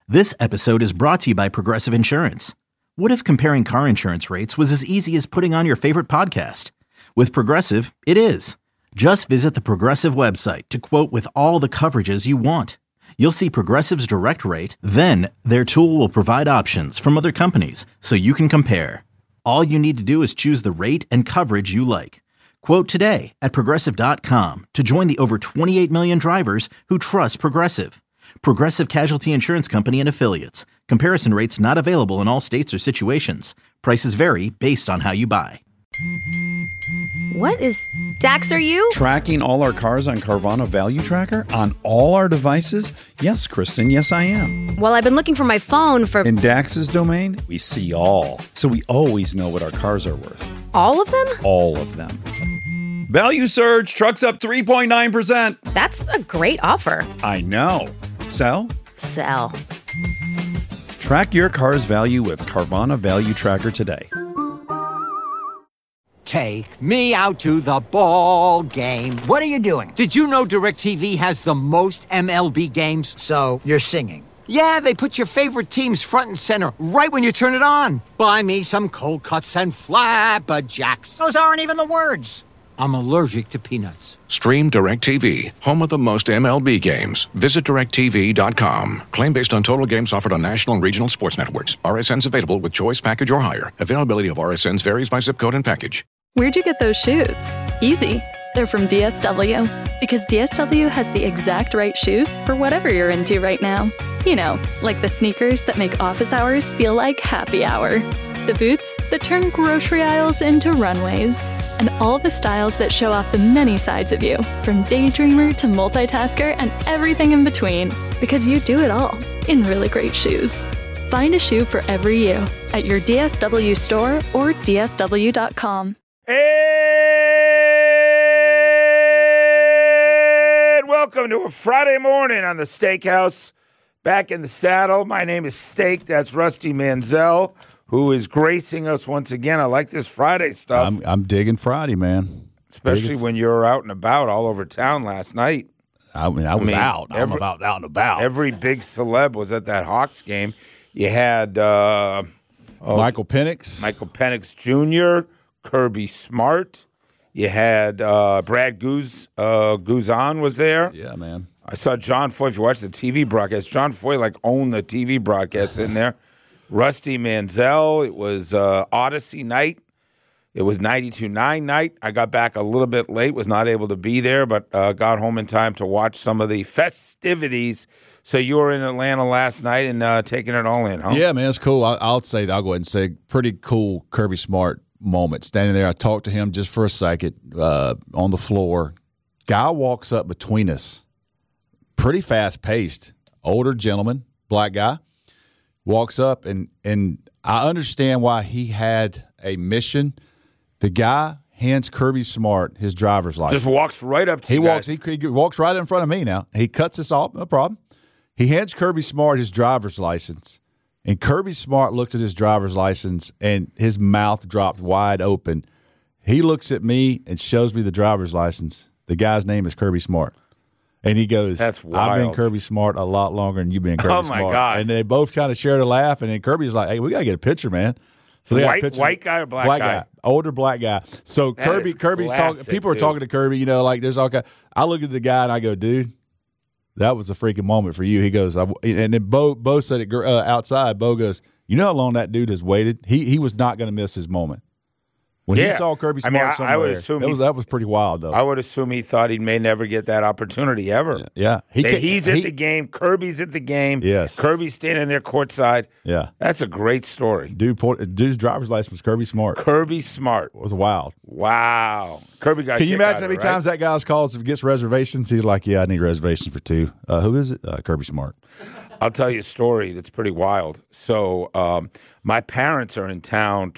This episode is brought to you by Progressive Insurance. What if comparing car insurance rates was as easy as putting on your favorite podcast? With Progressive, it is. Just visit the Progressive website to quote with all the coverages you want. You'll see Progressive's direct rate, then their tool will provide options from other companies so you can compare. All you need to do is choose the rate and coverage you like. Quote today at Progressive.com to join the over 28 million drivers who trust Progressive. Progressive Casualty Insurance Company and Affiliates. Comparison rates not available in all states or situations. Prices vary based on how you buy. What is... Dax, are you? Tracking all our cars on Carvana Value Tracker on all our devices? Yes, Kristen, yes I am. Well, I've been looking for my phone for... In Dax's domain, we see all. So we always know what our cars are worth. All of them? All of them. Value surge, trucks up 3.9%. That's a great offer. I know. Sell? Sell. Track your car's value with Carvana Value Tracker today. Take me out to the ball game. What are you doing? Did you know DirecTV has the most MLB games? So, you're singing. Yeah, they put your favorite teams front and center right when you turn it on. Buy me some cold cuts and flapjacks. Those aren't even the words. I'm allergic to peanuts. Stream DirecTV, home of the most MLB games. Visit DirecTV.com. Claim based on total games offered on national and regional sports networks. RSNs available with choice package or higher. Availability of RSNs varies by zip code and package. Where'd you get those shoes? Easy. They're from DSW. Because DSW has the exact right shoes for whatever you're into right now. You know, like the sneakers that make office hours feel like happy hour. The boots that turn grocery aisles into runways. And all the styles that show off the many sides of you, from daydreamer to multitasker and everything in between, because you do it all in really great shoes. Find a shoe for every you at your DSW store or DSW.com. And welcome to a Friday morning on the Steakhouse. Back in the saddle. My name is Steak. That's Rusty Manziel, who is gracing us once again. I like this Friday stuff. I'm digging Friday, man. Especially when you were out and about all over town last night. I was out. I'm out and about. Every big celeb was at that Hawks game. You had Michael Penix Jr., Kirby Smart. You had Brad Guzan was there. Yeah, man. I saw John Foy. If you watch the TV broadcast, John Foy owned the TV broadcast in there. Rusty Manziel. It was Odyssey night. It was 92.9 night. I got back a little bit late, was not able to be there, but got home in time to watch some of the festivities. So you were in Atlanta last night and taking it all in, huh? Yeah, man, it's cool. I'll go ahead and say pretty cool Kirby Smart moment. Standing there, I talked to him just for a second on the floor. Guy walks up between us, pretty fast-paced, older gentleman, black guy. Walks up, and I understand why he had a mission. The guy hands Kirby Smart his driver's license. Just walks right up to you guys. He walks right in front of me now. He cuts us off, no problem. He hands Kirby Smart his driver's license, and Kirby Smart looks at his driver's license, and his mouth drops wide open. He looks at me and shows me the driver's license. The guy's name is Kirby Smart. And he goes, "That's wild. I've been Kirby Smart a lot longer than you've been Kirby Smart." Oh, my God. And they both kind of shared a laugh, and then Kirby's like, "Hey, we got to get a picture, man." So they got a picture. White guy or black guy? Older black guy. So Kirby's talking. People are talking to Kirby, there's all kind. I look at the guy, and I go, "Dude, that was a freaking moment for you." He goes, and then Bo said it outside. Bo goes, "You know how long that dude has waited? He was not going to miss his moment." When he saw Kirby Smart somewhere, I would assume that was pretty wild, though. I would assume he thought he may never get that opportunity ever. Yeah. He's at the game. Kirby's at the game. Yes. Kirby's standing there courtside. Yeah. That's a great story. Dude's driver's license was Kirby Smart. Kirby Smart. It was wild. Wow. Kirby got Can you imagine how many times that guy calls and gets reservations? He's like, "Yeah, I need reservations for two." Who is it? Kirby Smart. I'll tell you a story that's pretty wild. So my parents are in town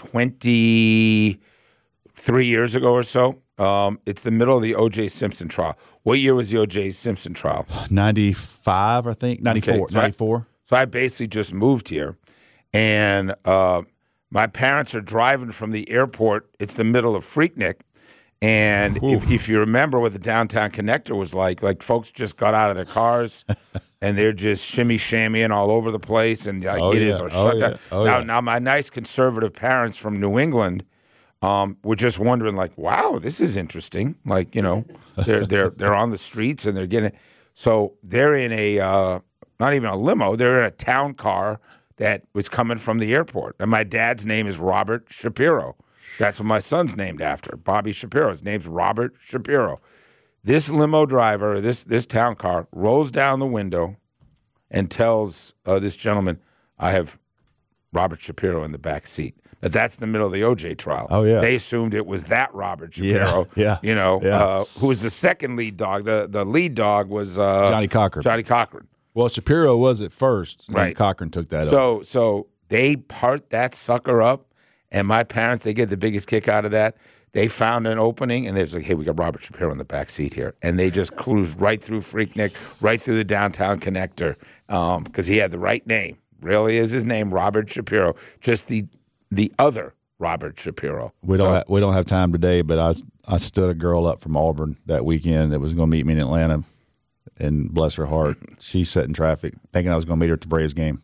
23 years ago or so. It's the middle of the O.J. Simpson trial. What year was the O.J. Simpson trial? 95, I think. 94. Okay, 94. So I basically just moved here, and my parents are driving from the airport. It's the middle of Freaknik, and if you remember what the downtown connector was like folks just got out of their cars. and they're just shimmy-shammying all over the place, and it is a shutdown. Now, my nice conservative parents from New England were just wondering, like, wow, this is interesting. Like, they're on the streets, and they're getting – so they're in a not even a limo. They're in a town car that was coming from the airport. And my dad's name is Robert Shapiro. That's what my son's named after, Bobby Shapiro. His name's Robert Shapiro. This limo driver, this town car, rolls down the window and tells this gentleman, I have Robert Shapiro in the back seat. But that's the middle of the O.J. trial. Oh, yeah. They assumed it was that Robert Shapiro. Yeah. Who was the second lead dog. The lead dog was Johnny Cochran. Well, Shapiro was at first. Right. And Cochran took that up. So they part that sucker up, and my parents, they get the biggest kick out of that. They found an opening, and they're like, hey, we got Robert Shapiro in the back seat here. And they just cruised right through Freaknik, right through the downtown connector, because he had the right name. Really is his name, Robert Shapiro. Just the other Robert Shapiro. We don't have time today, but I stood a girl up from Auburn that weekend that was going to meet me in Atlanta, and bless her heart, she sat in traffic thinking I was going to meet her at the Braves game.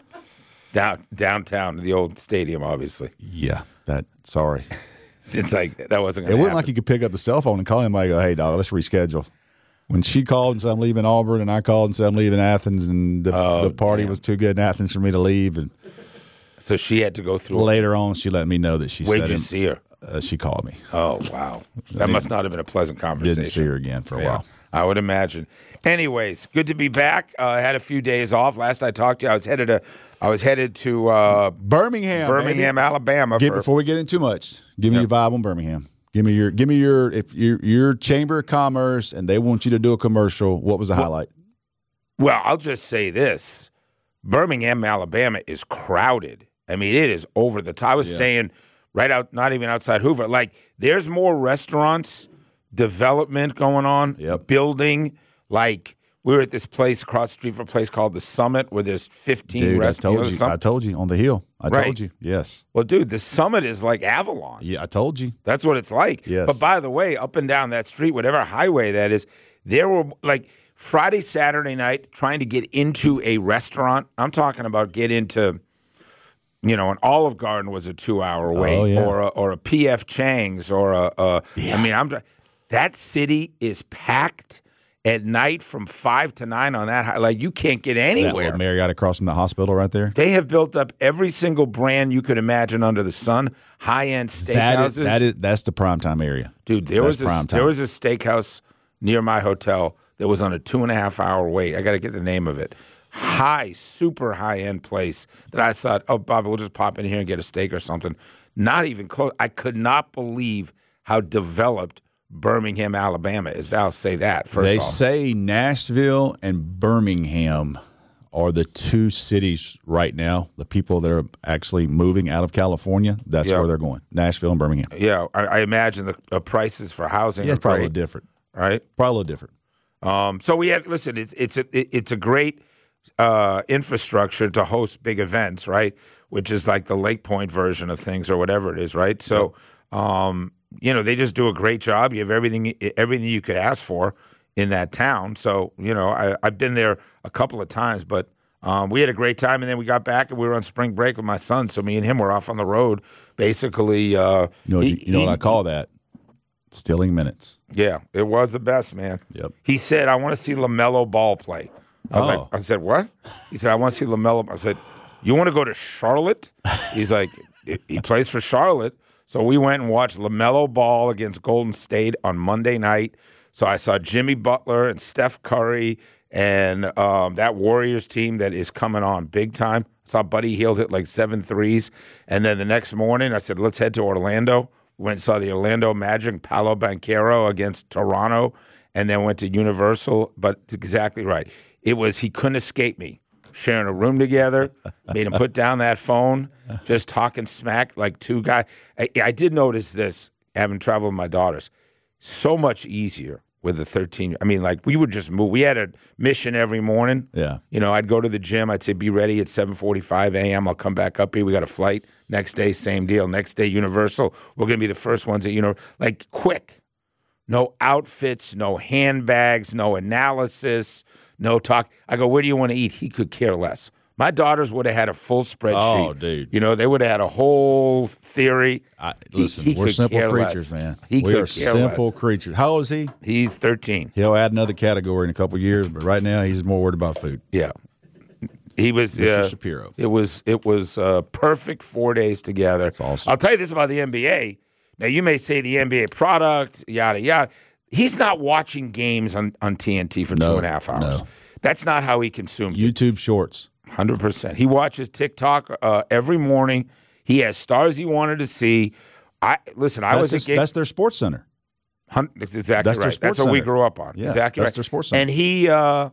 Downtown, the old stadium, obviously. Yeah, sorry. It's like that wasn't going to happen. It wasn't like you could pick up the cell phone and call him and go, hey, dog, let's reschedule. When she called and said I'm leaving Auburn, and I called and said I'm leaving Athens, and the party was too good in Athens for me to leave, and so she had to go through. Later on, she let me know that she. Where'd you see her? She called me. Oh wow, that must not have been a pleasant conversation. Didn't see her again for a while. I would imagine. Anyways, good to be back. I had a few days off. Last I talked to you, I was headed to Birmingham, Alabama. Before we get into too much, give me your vibe on Birmingham. Give me your if your Chamber of Commerce and they want you to do a commercial. What was the highlight? Well, I'll just say this: Birmingham, Alabama is crowded. I mean, it is over the top. I was staying right out, not even outside Hoover. Like, there's more restaurants, development going on, building. Like, we were at this place across the street from a place called The Summit where there's 15 restaurants. I told you on the hill. I told you. Yes. Well, dude, The Summit is like Avalon. Yeah, I told you. That's what it's like. Yes. But by the way, up and down that street, whatever highway that is, there were like Friday, Saturday night trying to get into a restaurant. I'm talking about get into, an Olive Garden was a 2-hour wait, or a P.F. Chang's, or that city is packed at night from 5 to 9 on that high. Like, you can't get anywhere. That Marriott across from the hospital right there. They have built up every single brand you could imagine under the sun. High-end steakhouses. That's the primetime area. Dude, there was a steakhouse near my hotel that was on a 2.5-hour wait. I got to get the name of it. Super high-end place that I thought, oh, Bobby, we'll just pop in here and get a steak or something. Not even close. I could not believe how developed Birmingham, Alabama is. I'll say that first. They say Nashville and Birmingham are the two cities right now. The people that are actually moving out of California, that's where they're going. Nashville and Birmingham. Yeah, I imagine the prices for housing are probably different. Right? Probably a little different. So we had it's a great infrastructure to host big events, right? Which is like the Lake Point version of things or whatever it is, right? So. They just do a great job. You have everything you could ask for in that town. So, I've been there a couple of times, but we had a great time. And then we got back and we were on spring break with my son. So me and him were off on the road, basically. What I call that? Stealing minutes. Yeah, it was the best, man. Yep. He said, I want to see LaMelo Ball play. I said, what? He said, I want to see LaMelo. I said, you want to go to Charlotte? He's like, he plays for Charlotte. So we went and watched LaMelo Ball against Golden State on Monday night. So I saw Jimmy Butler and Steph Curry and that Warriors team that is coming on big time. I saw Buddy Hield hit like 7 threes. And then the next morning I said, let's head to Orlando. We went and saw the Orlando Magic, Paolo Banchero against Toronto, and then went to Universal. But exactly right. He couldn't escape me. Sharing a room together, made him put down that phone, just talking smack like two guys. I did notice this, having traveled with my daughters, so much easier with the 13. I mean, like, we would just move. We had a mission every morning. Yeah. I'd go to the gym. I'd say, be ready at 7:45 a.m. I'll come back up here. We got a flight. Next day, same deal. Next day, Universal. We're going to be the first ones at, like, quick. No outfits, no handbags, no analysis. no talk. I go, where do you want to eat? He could care less. My daughters would have had a full spreadsheet. Oh, dude. You know, they would have had a whole theory. Listen, we're simple creatures, man. We are simple creatures. How old is he? He's 13. He'll add another category in a couple of years, but right now he's more worried about food. Yeah. He was Mr. Shapiro. It was perfect 4 days together. That's awesome. I'll tell you this about the NBA. Now, you may say the NBA product, yada, yada. He's not watching games on TNT for 2.5 hours. No. That's not how he consumes YouTube Shorts. 100%. He watches TikTok every morning. He has stars he wanted to see. That's their Sports Center. That's exactly That's their right. Sports That's what we Center. grew up on. Yeah, exactly that's right. their Sports Center. And he,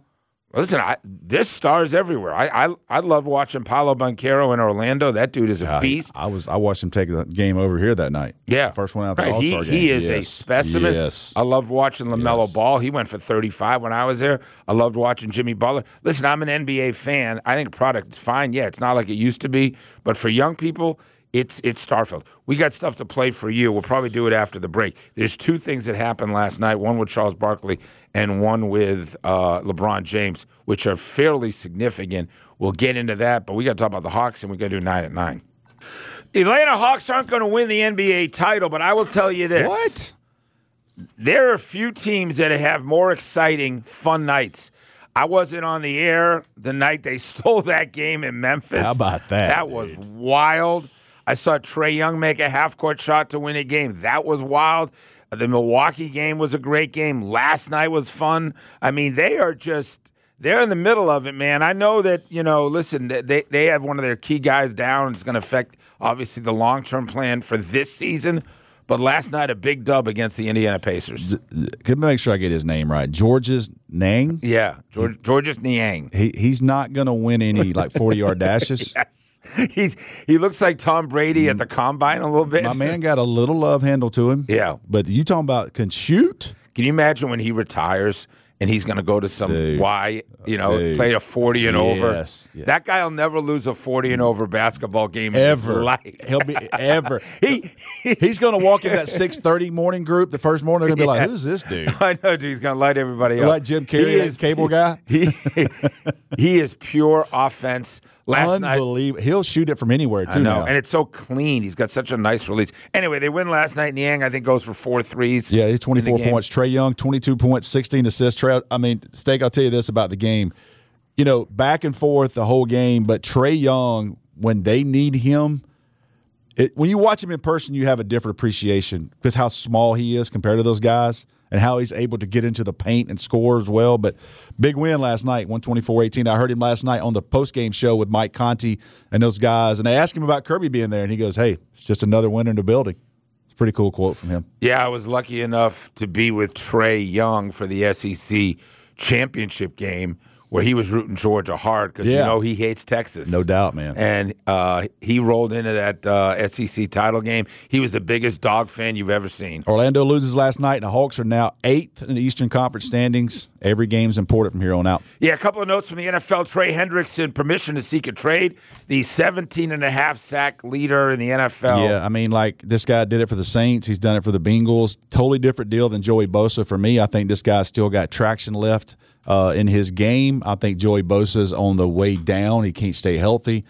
there's stars everywhere. I love watching Paolo Banchero in Orlando. That dude is a beast. I watched him take the game over here that night. Yeah. The first one out the Right. All-Star game. He is a specimen. Yes. I loved watching LaMelo Yes. Ball. He went for 35 when I was there. I loved watching Jimmy Butler. Listen, I'm an NBA fan. I think the product is fine. Yeah, it's not like it used to be. But for young people, it's Starfield. We got stuff to play for you. We'll probably do it after the break. There's two things that happened last night, one with Charles Barkley and one with LeBron James, which are fairly significant. We'll get into that, but we got to talk about the Hawks, and we got to do 9 at 9. The Atlanta Hawks aren't going to win the NBA title, but I will tell you this. What? There are a few teams that have more exciting, fun nights. I wasn't on the air the night they stole that game in Memphis. How about that? That was wild. I saw Trae Young make a half-court shot to win a game. That was wild. The Milwaukee game was a great game. Last night was fun. I mean, they're in the middle of it, man. I know that, listen, they have one of their key guys down. It's going to affect, obviously, the long-term plan for this season. But last night, a big dub against the Indiana Pacers. Can make sure I get his name right. Georges Niang? Yeah, Georges Niang. He's not going to win any 40-yard dashes. Yes. He looks like Tom Brady at the combine a little bit. My man got a little love handle to him. Yeah. But you talking about can shoot? Can you imagine when he retires and he's going to go to some play a 40 and over? Yes. That guy will never lose a 40 and over basketball game in Ever. his life. He'll be ever. He's going to walk in that 6:30 morning group the first morning. They're going to be like, who's this dude? I know, dude. He's going to light everybody up. Like Jim Carrey, that cable guy? He is pure offense. Unbelievable. He'll shoot it from anywhere, too. I know, now. and it's so clean. He's got such a nice release. Anyway, they win last night. Niang, I think, goes for 4 threes. Yeah, he's 24 points. Trae Young, 22 points, 16 assists. Steak, I'll tell you this about the game. Back and forth the whole game, but Trae Young, when they need him, when you watch him in person, you have a different appreciation because how small he is compared to those guys and how he's able to get into the paint and score as well. But big win last night, 124-18. I heard him last night on the postgame show with Mike Conti and those guys, and they asked him about Kirby being there, and he goes, hey, it's just another winner in the building. It's a pretty cool quote from him. Yeah, I was lucky enough to be with Trae Young for the SEC championship game where he was rooting Georgia hard because he hates Texas. No doubt, man. And he rolled into that SEC title game. He was the biggest dog fan you've ever seen. Orlando loses last night, and the Hawks are now 8th in the Eastern Conference standings. Every game's important from here on out. Yeah, a couple of notes from the NFL. Trey Hendrickson, permission to seek a trade. The 17.5 sack leader in the NFL. Yeah, this guy did it for the Saints. He's done it for the Bengals. Totally different deal than Joey Bosa for me. I think this guy's still got traction left in his game. I think Joey Bosa's on the way down. He can't stay healthy.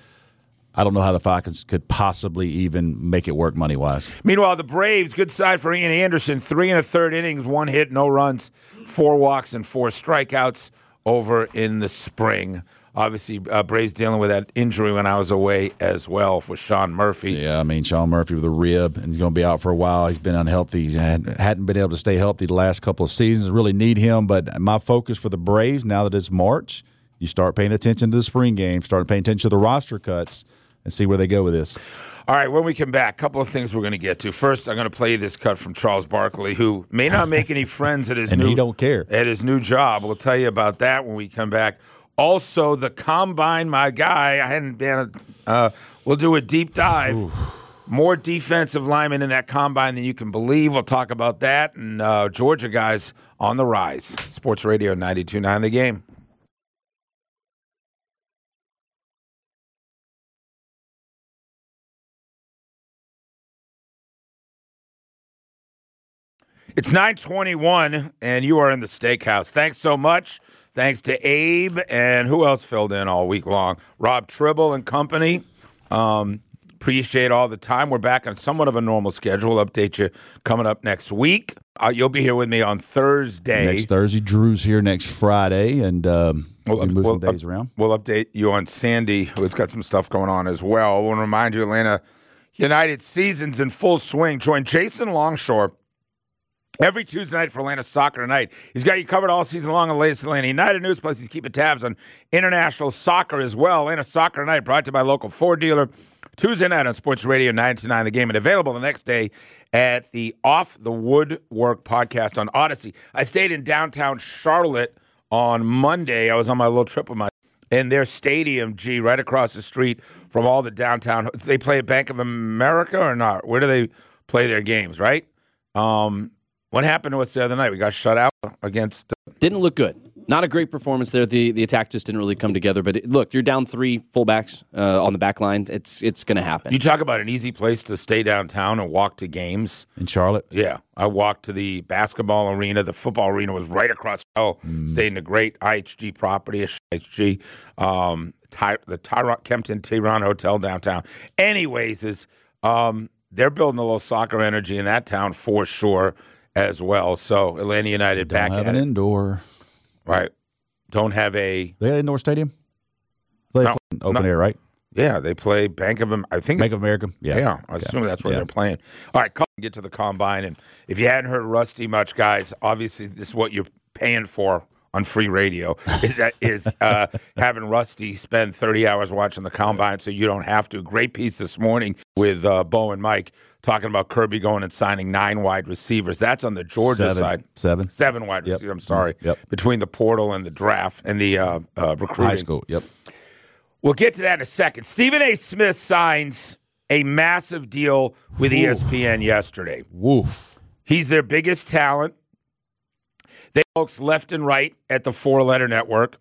I don't know how the Falcons could possibly even make it work money-wise. Meanwhile, the Braves, good side for Ian Anderson. 3 1/3 innings, 1 hit, no runs, 4 walks, and 4 strikeouts over in the spring. Obviously, Braves dealing with that injury when I was away as well for Sean Murphy. Yeah, Sean Murphy with a rib, and he's going to be out for a while. He's been unhealthy. He hadn't been able to stay healthy the last couple of seasons. Really need him, but my focus for the Braves, now that it's March, you start paying attention to the spring game, start paying attention to the roster cuts, and see where they go with this. All right, when we come back, a couple of things we're going to get to. First, I'm going to play you this cut from Charles Barkley, who may not make any friends at his and he don't care. At his new job. We'll tell you about that when we come back. Also, the combine, my guy, I hadn't been. We'll do a deep dive. Oof. More defensive linemen in that combine than you can believe. We'll talk about that. And Georgia guys on the rise. Sports Radio 92.9 The Game. It's 9:21, and you are in the Steakhouse. Thanks so much Thanks to Abe and who else filled in all week long? Rob Tribble and company. Appreciate all the time. We're back on somewhat of a normal schedule. We'll update you coming up next week. You'll be here with me on Thursday. Next Thursday. Drew's here next Friday, and we'll move some days around. We'll update you on Sandy, who's got some stuff going on as well. I want to remind you, Atlanta United season's in full swing. Join Jason Longshore every Tuesday night for Atlanta Soccer Tonight. He's got you covered all season long on the latest Atlanta United news, plus he's keeping tabs on international soccer as well. Atlanta Soccer Tonight brought to you by local Ford dealer. Tuesday night on Sports Radio 929 The Game, and available the next day at the Off the Woodwork podcast on Odyssey. I stayed in downtown Charlotte on Monday. I was on my little trip with and their stadium, right across the street from all the downtown. They play at Bank of America or not? Where do they play their games, right? What happened to us the other night? We got shut out against... Didn't look good. Not a great performance there. The attack just didn't really come together. But look, you're down 3 fullbacks on the back line. It's going to happen. You talk about an easy place to stay downtown and walk to games. In Charlotte? Yeah. I walked to the basketball arena. The football arena was right across. Stayed in a great IHG property, IHG, the Kempton Tehran Hotel downtown. Anyways, they're building a little soccer energy in that town for sure as well. So Atlanta United back at an it. Indoor. Right. Don't have a... They had an indoor stadium? They play open air, right? Yeah, they play Bank of America. Yeah. I assume that's where they're playing. All right, get to the Combine. And if you hadn't heard Rusty much, guys, obviously this is what you're paying for on free radio, is having Rusty spend 30 hours watching the Combine so you don't have to. Great piece this morning with Bo and Mike talking about Kirby going and signing 9 wide receivers. That's on the Georgia side. 7 wide receivers, I'm sorry. Between the portal and the draft and the recruiting. High school, We'll get to that in a second. Stephen A. Smith signs a massive deal with ESPN yesterday. Woof. He's their biggest talent. They folks left and right at the 4-letter network.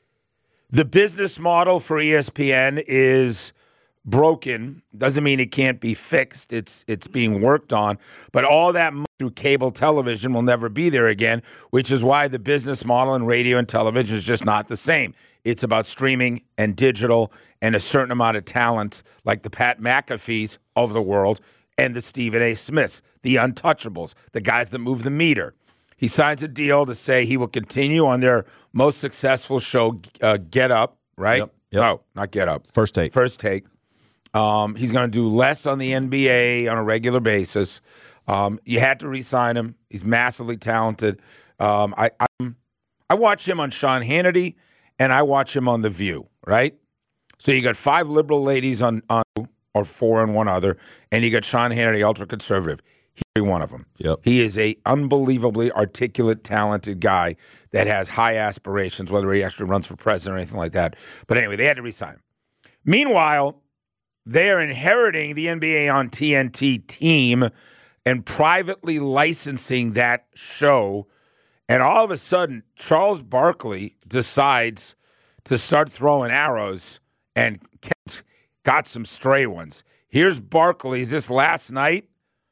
The business model for ESPN is broken. Doesn't mean it can't be fixed. It's being worked on. But all that money through cable television will never be there again, which is why the business model in radio and television is just not the same. It's about streaming and digital and a certain amount of talent like the Pat McAfees of the world and the Stephen A. Smiths, the untouchables, the guys that move the meter. He signs a deal to say he will continue on their most successful show, Get Up, right? Yep. No, not Get Up. First Take. He's going to do less on the NBA on a regular basis. You had to re-sign him. He's massively talented. I watch him on Sean Hannity, and I watch him on The View, right? So you got 5 liberal ladies on or 4 and 1 other, and you got Sean Hannity, ultra-conservative. He's one of them. Yep. He is a unbelievably articulate, talented guy that has high aspirations, whether he actually runs for president or anything like that. But anyway, they had to re-sign him. Meanwhile, they are inheriting the NBA on TNT team and privately licensing that show. And all of a sudden, Charles Barkley decides to start throwing arrows and got some stray ones. Here's Barkley's this last night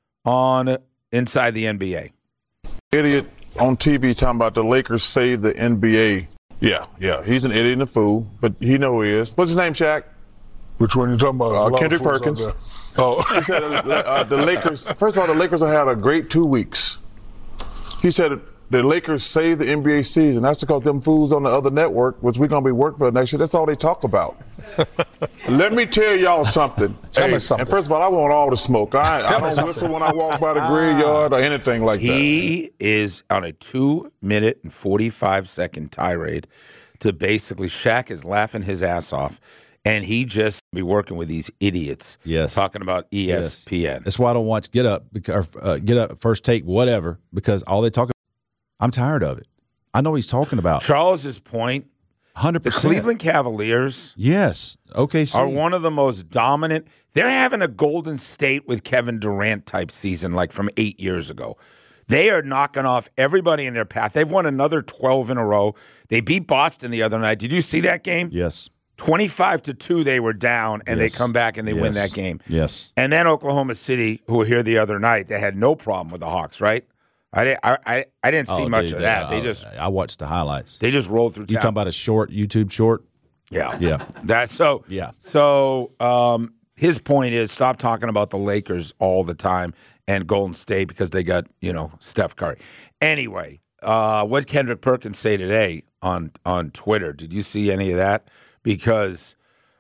on Inside the NBA. Idiot on TV talking about the Lakers save the NBA. Yeah. He's an idiot and a fool, but he know who he is. What's his name, Shaq? Which one you talking about? Kendrick Perkins. Oh. He said the Lakers, first of all, the Lakers have had a great 2 weeks. He said the Lakers saved the NBA season. That's because them fools on the other network, which we're going to be working for next year, that's all they talk about. Let me tell y'all something. Tell me something. And first of all, I want all the smoke. I don't whistle when I walk by the graveyard or anything like that. He is on a 2-minute and 45-second tirade to basically Shaq is laughing his ass off. And he just be working with these idiots talking about ESPN. Yes. That's why I don't watch Get Up, First Take, whatever, because all they talk about, I'm tired of it. I know what he's talking about. Charles's point, 100%. The Cleveland Cavaliers are one of the most dominant. They're having a Golden State with Kevin Durant type season like from 8 years ago. They are knocking off everybody in their path. They've won another 12 in a row. They beat Boston the other night. Did you see that game? Yes. 25-2 they were down, and they come back and they win that game. Yes. And then Oklahoma City, who were here the other night, they had no problem with the Hawks, right? I didn't see much of that. I watched the highlights. They just rolled through. You talking about a YouTube short? Yeah. Yeah. That's so. Yeah. So his point is stop talking about the Lakers all the time and Golden State because they got Steph Curry. Anyway, what did Kendrick Perkins say today on Twitter? Did you see any of that? Because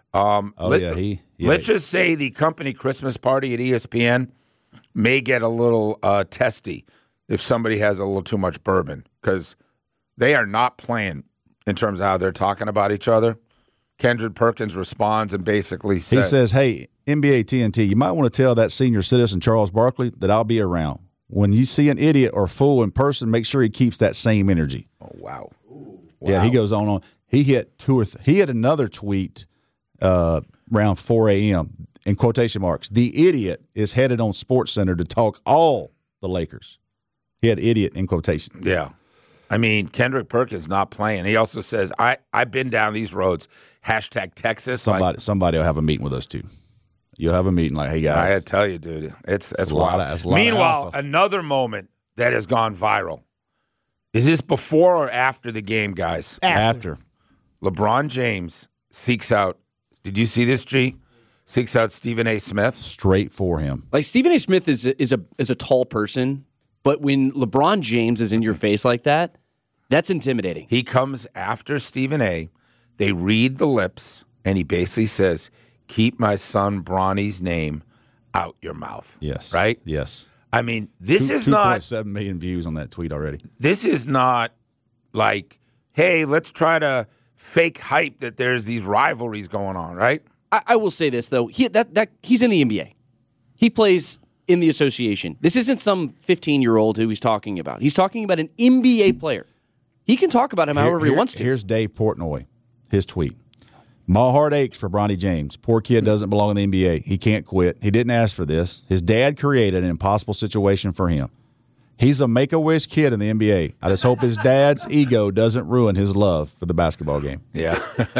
let's just say the company Christmas party at ESPN may get a little testy if somebody has a little too much bourbon because they are not playing in terms of how they're talking about each other. Kendrick Perkins responds and basically says, he says, hey, NBA TNT, you might want to tell that senior citizen, Charles Barkley, that I'll be around. When you see an idiot or fool in person, make sure he keeps that same energy. Oh, wow. Yeah, he goes on. He hit he had another tweet around 4 a.m. in quotation marks. The idiot is headed on SportsCenter to talk all the Lakers. He had idiot in quotation. Yeah. I mean, Kendrick Perkins not playing. He also says, I've been down these roads. #Texas. Somebody will have a meeting with us, too. You'll have a meeting like, hey, guys. I tell you, dude. It's wild. Meanwhile, Meanwhile, another moment that has gone viral. Is this before or after the game, guys? After. LeBron James seeks out, did you see this, G? Seeks out Stephen A. Smith. Straight for him. Like, Stephen A. Smith is a tall person, but when LeBron James is in your face like that, that's intimidating. He comes after Stephen A. They read the lips, and he basically says, keep my son Bronny's name out your mouth. Yes. Right? Yes. I mean, this is not 2.7 million views on that tweet already. This is not like, hey, let's try to fake hype that there's these rivalries going on, right? I will say this though, he's in the NBA. He plays in the association. This isn't some 15-year-old who he's talking about. He's talking about an NBA player. He can talk about him however he wants to. Here's Dave Portnoy, his tweet. My heart aches for Bronny James. Poor kid doesn't belong in the NBA. He can't quit. He didn't ask for this. His dad created an impossible situation for him. He's a Make-A-Wish kid in the NBA. I just hope his dad's ego doesn't ruin his love for the basketball game. Yeah.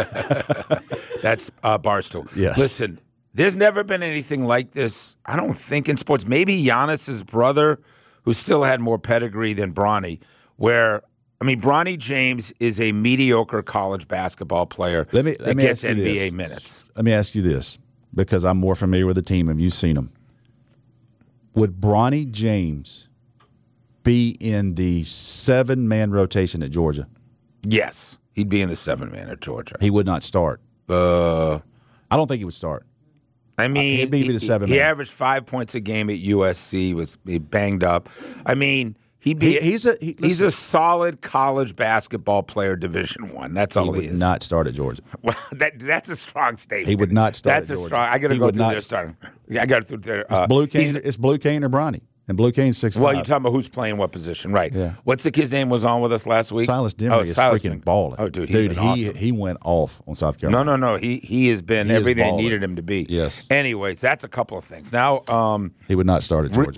That's Barstool. Yes. Listen, there's never been anything like this, I don't think, in sports. Maybe Giannis's brother, who still had more pedigree than Bronny, where – I mean, Bronny James is a mediocre college basketball player that gets NBA minutes. Let me ask you this, because I'm more familiar with the team. Have you seen them? Would Bronny James be in the 7-man rotation at Georgia? Yes, he'd be in the 7-man at Georgia. He would not start. I don't think he would start. I mean, he'd be the 7-man. He averaged 5 points a game at USC, was banged up. I mean, he's a solid college basketball player, Division I. That's all he is. He would not start at Georgia. Well, that's a strong statement. He would not start at Georgia. That's a strong. I got to go through their starting. I got to through their. It's Blue Cane or Bronny, and Blue Cane's 6'5". Well, you're talking about who's playing what position, right? Yeah. What's the kid's name was on with us last week? Silas Demery is freaking balling. Oh, dude, awesome. He went off on South Carolina. No. He has been everything they needed him to be. Yes. Anyways, that's a couple of things. Now, he would not start at Georgia.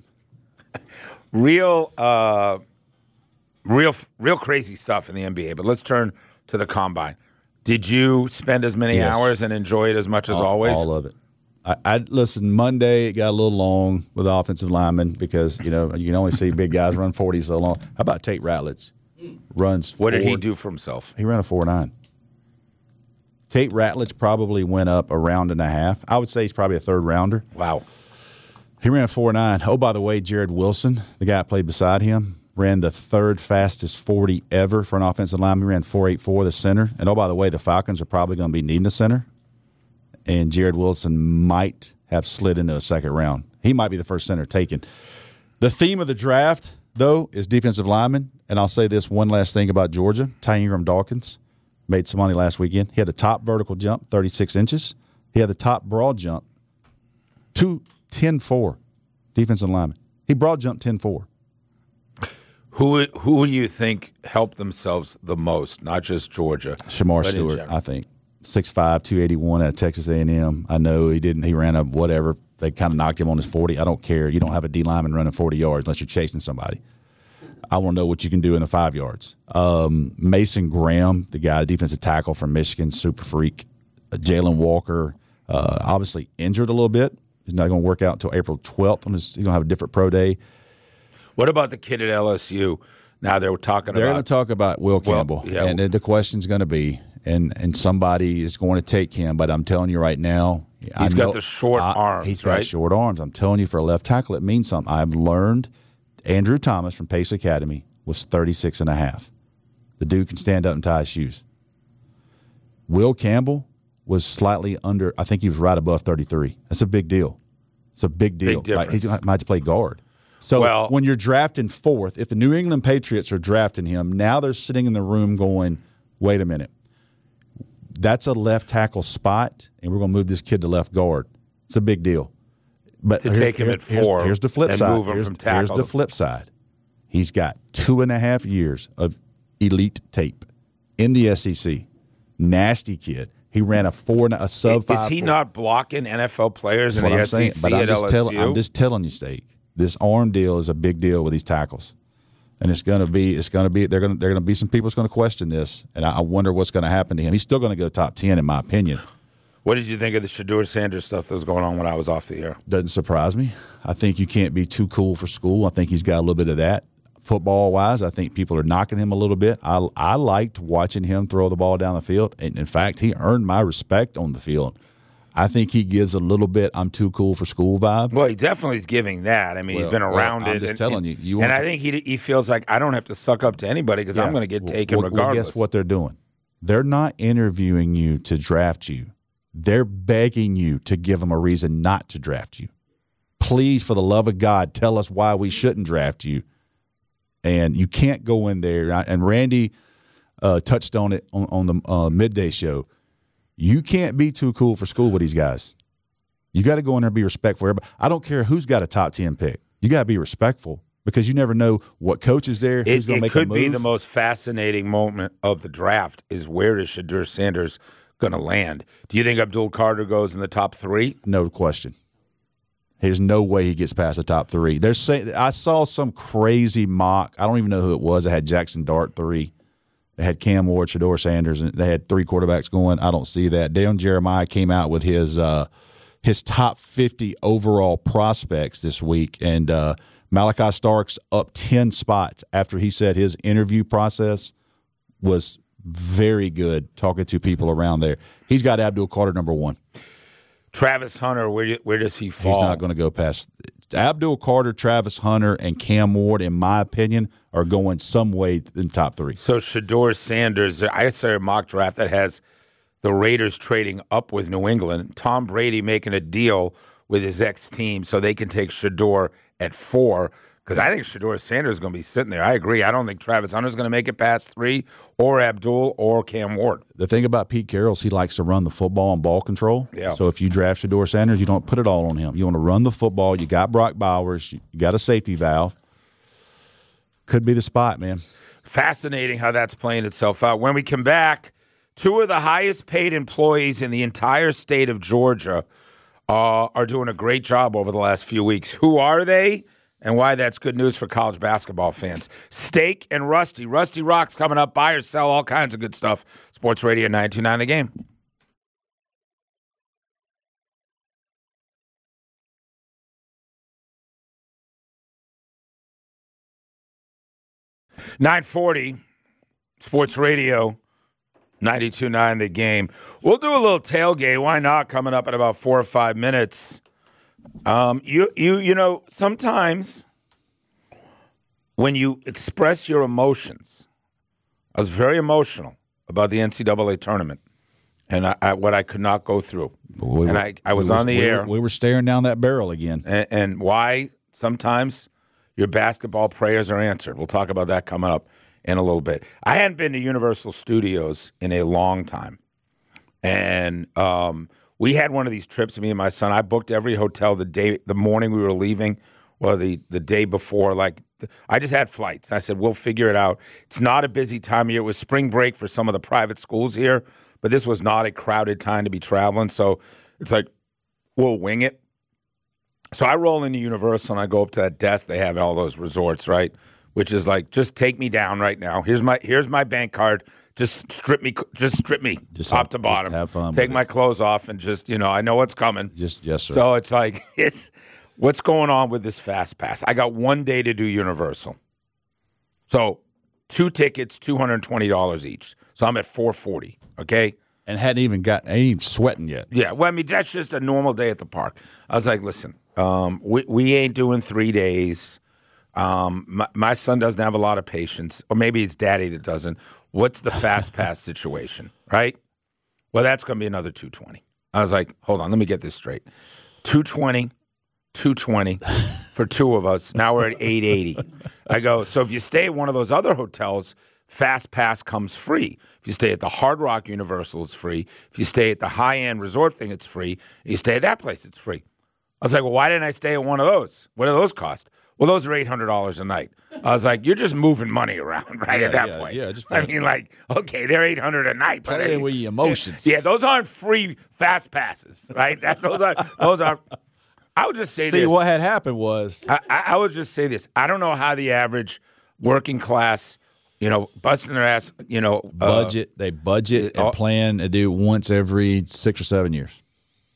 Real crazy stuff in the NBA, but let's turn to the Combine. Did you spend as many hours and enjoy it as much as always? All of it. I listen, Monday it got a little long with the offensive linemen because, you can only see big guys run 40 so long. How about Tate Ratledge? What did he do for himself? He ran a 4.9. Tate Ratledge probably went up a round and a half. I would say he's probably a third rounder. Wow. He ran a 4.9. Oh, by the way, Jared Wilson, the guy that played beside him, ran the third fastest 40 ever for an offensive lineman. He ran 4.84, the center. And, oh, by the way, the Falcons are probably going to be needing a center. And Jared Wilson might have slid into a second round. He might be the first center taken. The theme of the draft, though, is defensive linemen. And I'll say this one last thing about Georgia. Ty Ingram Dawkins made some money last weekend. He had the top vertical jump, 36 inches. He had the top broad jump, 10.4 defensive lineman. He broad jumped 10.4. Who do you think helped themselves the most? Not just Georgia. Shamar Stewart, I think. 6'5", 281 out of Texas A&M. I know he didn't. He ran a whatever. They kind of knocked him on his 40. I don't care. You don't have a D lineman running 40 yards unless you're chasing somebody. I want to know what you can do in the 5 yards. Mason Graham, the guy, defensive tackle from Michigan, super freak. Jalen Walker, obviously injured a little bit. He's not going to work out until April 12th. He's going to have a different pro day. What about the kid at LSU? Now they're talking They're about. going to talk about Will Campbell, yeah. and the question's going to be, and somebody is going to take him. But I'm telling you right now, He's got the short arms. He's got right? short arms. I'm telling you, for a left tackle, it means something. I've learned. Andrew Thomas from Pace Academy was 36.5. The dude can stand up and tie his shoes. Will Campbell was slightly under. I think he was right above 33. That's a big deal. It's a big deal. Big difference. He might have to play guard. So when you're drafting fourth, if the New England Patriots are drafting him, now they're sitting in the room going, wait a minute. That's a left tackle spot, and we're going to move this kid to left guard. It's a big deal. But to take him at 4 here's the flip and side. move him from tackle. Here's the flip side. He's got 2.5 years of elite tape in the SEC. Nasty kid. He ran a sub 5. Is he not blocking NFL players in the SEC but at LSU? I'm just telling you, Steak. This arm deal is a big deal with these tackles, and it's going to be. They're going to be some people that's going to question this, and I wonder what's going to happen to him. He's still going to go top 10, in my opinion. What did you think of the Shedeur Sanders stuff that was going on when I was off the air? Doesn't surprise me. I think you can't be too cool for school. I think he's got a little bit of that. Football-wise, I think people are knocking him a little bit. I liked watching him throw the ball down the field, and in fact, he earned my respect on the field. I think he gives a little bit I'm too cool for school vibe. Well, he definitely is giving that. I mean, he's been around it. I'm just telling you. And I think he feels like I don't have to suck up to anybody because I'm going to get taken regardless. Well, guess what they're doing? They're not interviewing you to draft you. They're begging you to give them a reason not to draft you. Please, for the love of God, tell us why we shouldn't draft you. And you can't go in there. And Randy touched on it on the midday show. You can't be too cool for school with these guys. You got to go in there and be respectful. Everybody. I don't care who's got a top 10 pick. You got to be respectful because you never know what coach is there, who's going to make a move. It could be the most fascinating moment of the draft is where is Shedeur Sanders going to land? Do you think Abdul Carter goes in the top 3? No question. There's no way he gets past the top 3. I saw some crazy mock. I don't even know who it was. It had Jackson Dart 3. They had Cam Ward, Shedeur Sanders, and they had 3 quarterbacks going. I don't see that. Dale Jeremiah came out with his top 50 overall prospects this week, and Malachi Starks up 10 spots after he said his interview process was very good talking to people around there. He's got Abdul Carter number 1. Travis Hunter, where does he fall? He's not going to go past Abdul Carter, Travis Hunter, and Cam Ward, in my opinion, are going some way in top 3. So Shedeur Sanders, I saw a mock draft that has the Raiders trading up with New England, Tom Brady making a deal with his ex-team so they can take Shedeur at 4, because I think Shedeur Sanders is going to be sitting there. I agree. I don't think Travis Hunter is going to make it past 3, or Abdul, or Cam Ward. The thing about Pete Carroll is he likes to run the football and ball control. Yeah. So if you draft Shedeur Sanders, you don't put it all on him. You want to run the football. You got Brock Bowers. You got a safety valve. Could be the spot, man. Fascinating how that's playing itself out. When we come back, 2 of the highest paid employees in the entire state of Georgia are doing a great job over the last few weeks. Who are they? And why that's good news for college basketball fans. Steak and Rusty. Rusty Rock's coming up. Buy or sell, all kinds of good stuff. Sports Radio 92.9 The Game. .940 Sports Radio 92.9 The Game. We'll do a little tailgate. Why not? Coming up in about 4 or 5 minutes. You know, sometimes when you express your emotions, I was very emotional about the NCAA tournament and what I could not go through. I was on the air. We were staring down that barrel again. And why sometimes your basketball prayers are answered. We'll talk about that coming up in a little bit. I hadn't been to Universal Studios in a long time. And we had one of these trips, me and my son. I booked every hotel the morning we were leaving, or the day before. Like, I just had flights. I said, we'll figure it out. It's not a busy time of year. It was spring break for some of the private schools here, but this was not a crowded time to be traveling. So it's like, we'll wing it. So I roll into Universal, and I go up to that desk they have at all those resorts, right? Which is like, just take me down right now. Here's my bank card. Just strip me top to bottom. Have fun. Take my clothes off and just, I know what's coming. Yes, sir. So it's like, What's going on with this Fast Pass? I got 1 day to do Universal. So 2 tickets, $220 each. So I'm at $440, okay? And ain't even sweating yet. Yeah, well, I mean, that's just a normal day at the park. I was like, listen, we ain't doing 3 days. My son doesn't have a lot of patience, or maybe it's daddy that doesn't. What's the Fast Pass situation, right? Well, that's going to be another $220. I was like, hold on, let me get this straight. $220 for 2 of us. Now we're at $880. I go, so if you stay at one of those other hotels, Fast Pass comes free. If you stay at the Hard Rock Universal, it's free. If you stay at the high-end resort thing, it's free. If you stay at that place, it's free. I was like, well, why didn't I stay at one of those? What do those cost? Well, those are $800 a night. I was like, you're just moving money around, right, at that point. Yeah, just I mean, like, okay, they're $800 a night. But play with your emotions. Yeah, those aren't free Fast Passes, right? Those are. I would just say this. See, what had happened was. I would just say this. I don't know how the average working class, busting their ass, budget. They budget and plan to do once every 6 or 7 years.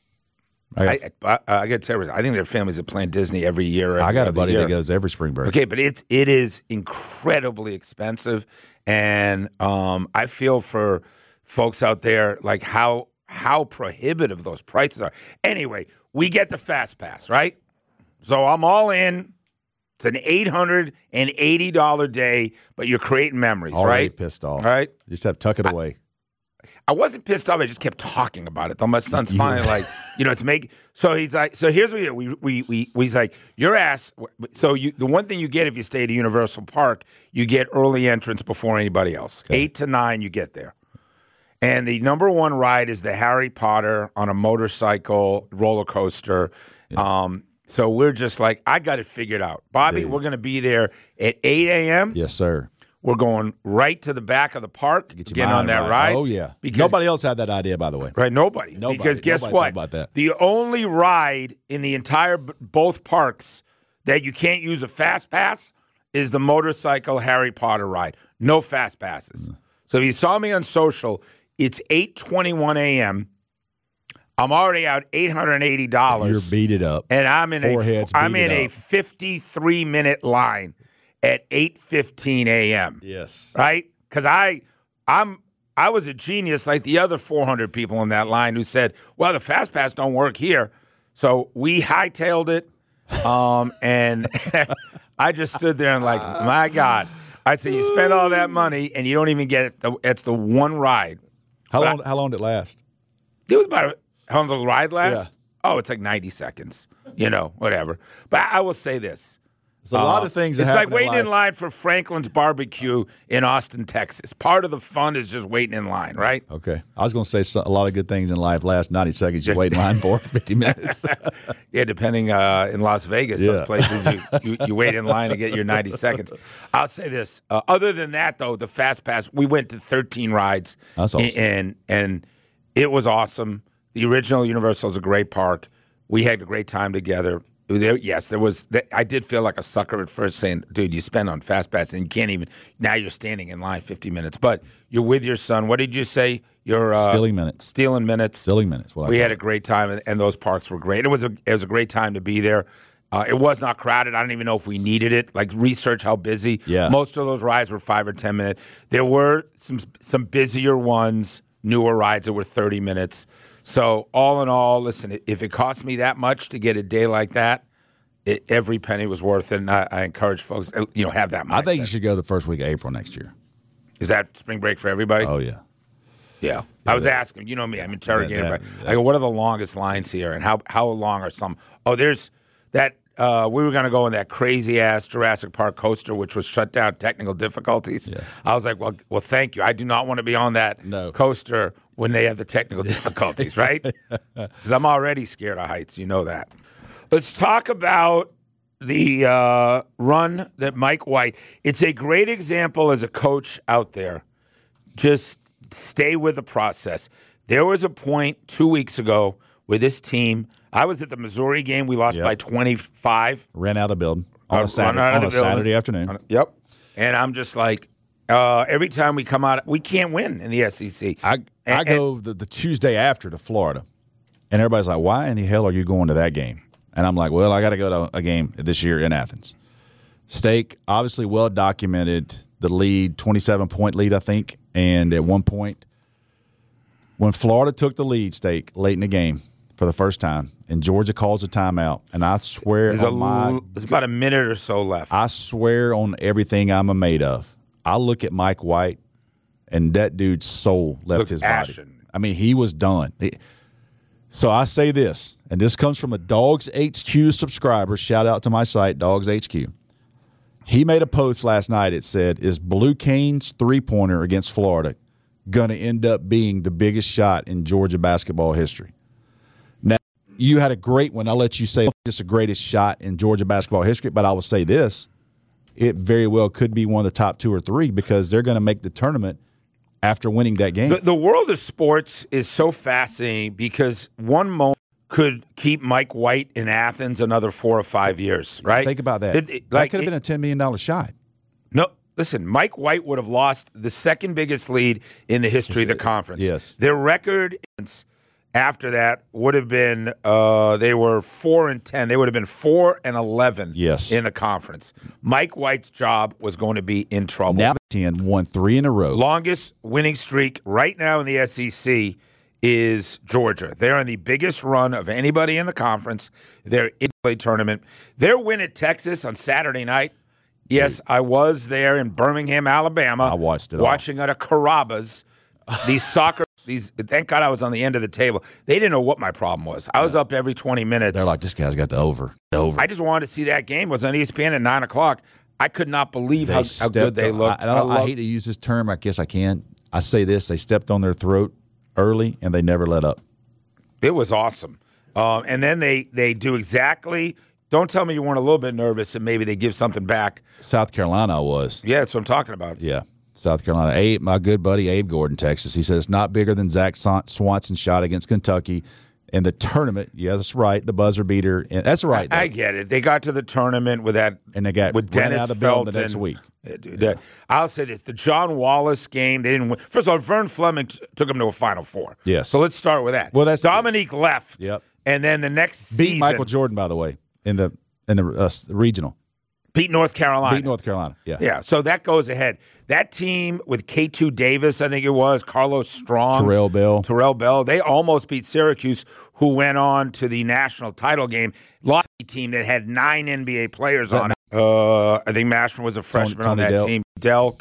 I got to tell you, I think there are families that plan Disney every year. I got a buddy that goes every spring break. Okay, but it is incredibly expensive, and I feel for folks out there like how prohibitive those prices are. Anyway, we get the Fast Pass, right? So I'm all in. It's an $880 day, but you're creating memories, Already right? Pissed off, right? You just have to tuck it away. I wasn't pissed off. I just kept talking about it. Though my son's finally like, to make. So he's like, so here's what he's like, your ass. So the one thing you get if you stay at a Universal Park, you get early entrance before anybody else. Okay. 8 to 9, you get there. And the number one ride is the Harry Potter on a motorcycle roller coaster. Yeah. So we're just like, I got it figured out. Bobby, we're going to be there at 8 a.m. Yes, sir. We're going right to the back of the park, getting on that ride. Oh, yeah. Because nobody else had that idea, by the way. Right, nobody. Because guess what? About that. The only ride in the entire both parks that you can't use a Fast Pass is the motorcycle Harry Potter ride. No Fast Passes. So if you saw me on social, it's 8:21 a.m. I'm already out $880. You're beat it up. And I'm in a 53-minute line at 8:15 a.m. Yes. Right? Because I was a genius like the other 400 people in that line who said, well, the Fast Pass don't work here. So we hightailed it. And I just stood there and like, my God. I said, you spend all that money and you don't even get it. It's the one ride. How long did it last? It was about how long did the ride last? Yeah. Oh, it's like 90 seconds. Whatever. But I will say this. There's a lot of things that it's happen like waiting in line for Franklin's Barbecue in Austin, Texas. Part of the fun is just waiting in line, right? Okay. I was going to say a lot of good things in life last 90 seconds. You wait in line for 50 minutes. Yeah, depending in Las Vegas, some places you wait in line to get your 90 seconds. I'll say this. Other than that, though, the Fast Pass, we went to 13 rides. That's awesome. And it was awesome. The original Universal is a great park. We had a great time together. There was. I did feel like a sucker at first, saying, "Dude, you spend on Fast Pass and you can't even." Now you're standing in line 50 minutes, but you're with your son. What did you say? You're stealing minutes. Stealing minutes. Stealing minutes. We had a great time, and those parks were great. It was a great time to be there. It was not crowded. I don't even know if we needed it. Like research how busy. Yeah. Most of those rides were 5 or 10 minutes. There were some busier ones, newer rides that were 30 minutes. So all in all, listen, if it cost me that much to get a day like that, every penny was worth it. And I encourage folks, have that mindset. I think you should go the first week of April next year. Is that spring break for everybody? Oh, yeah. Yeah. I was asking, you know me, I'm interrogating everybody. I go, what are the longest lines here? And how long are some? Oh, there's that. We were going to go on that crazy-ass Jurassic Park coaster, which was shut down, technical difficulties. Yeah. I was like, well, thank you. I do not want to be on that coaster when they have the technical difficulties, right? Because I'm already scared of heights. You know that. Let's talk about the run that Mike White. It's a great example as a coach out there. Just stay with the process. There was a point 2 weeks ago where this team, I was at the Missouri game. We lost by 25. Ran out of the building on a Saturday afternoon. Yep. And I'm just like, every time we come out, we can't win in the SEC. I go the Tuesday after to Florida, and everybody's like, why in the hell are you going to that game? And I'm like, well, I got to go to a game this year in Athens. Steak, obviously well documented, the lead, 27-point lead, I think. And at one point, when Florida took the lead, Steak, late in the game for the first time, and Georgia calls a timeout, and I swear there's about a minute or so left. I swear on everything I'm made of. I look at Mike White, and that dude's soul left his body. I mean, he was done. So I say this, and this comes from a Dogs HQ subscriber. Shout out to my site, Dogs HQ. He made a post last night. It said, is Blue Canes three-pointer against Florida going to end up being the biggest shot in Georgia basketball history? Now, you had a great one. I'll let you say it's the greatest shot in Georgia basketball history, but I will say this. It very well could be one of the top 2 or 3 because they're going to make the tournament after winning that game. The world of sports is so fascinating because one moment could keep Mike White in Athens another 4 or 5 years, right? Think about that. That could have been a $10 million shot. No, listen, Mike White would have lost the second biggest lead in the history of the conference. Yes. Their record after that would have been they were 4-10. They would have been 4-11 in the conference. Mike White's job was going to be in trouble. Now 10 won 3 in a row. Longest winning streak right now in the SEC is Georgia. They're on the biggest run of anybody in the conference. They're in the tournament. Their win at Texas on Saturday night. Yes, I was there in Birmingham, Alabama. I watched it watching at a Carrabba's. These soccer. Thank God I was on the end of the table. They didn't know what my problem was. I was up every 20 minutes. They're like, this guy's got the over. I just wanted to see that game. It was on ESPN at 9 o'clock. I could not believe how good they looked. I hate to use this term. I guess I can. I say this. They stepped on their throat early, and they never let up. It was awesome. And then they do exactly – don't tell me you weren't a little bit nervous and maybe they give something back. South Carolina was. Yeah, that's what I'm talking about. Yeah. South Carolina. Abe, my good buddy Abe Gordon, Texas. He says it's not bigger than Zach Swanson's shot against Kentucky in the tournament. Yeah, that's right. The buzzer beater. And that's right. I get it. They got to the tournament with that, and they got with Dennis out of the building Felton. the next week. I'll say this: the John Wallace game, they didn't win. First of all, Vern Fleming took them to a Final Four. Yes. So let's start with that. Well, that's Dominique left. Yep. And then the next beat season, Michael Jordan, by the way, in the regional. Beat North Carolina. Beat North Carolina. Yeah. Yeah. So that goes ahead. That team with K2 Davis, I think it was, Carlos Strong, Terrell Bell. They almost beat Syracuse, who went on to the national title game. Lost a team that had 9 NBA players on it. I think Mashburn was a freshman on that team. Delk,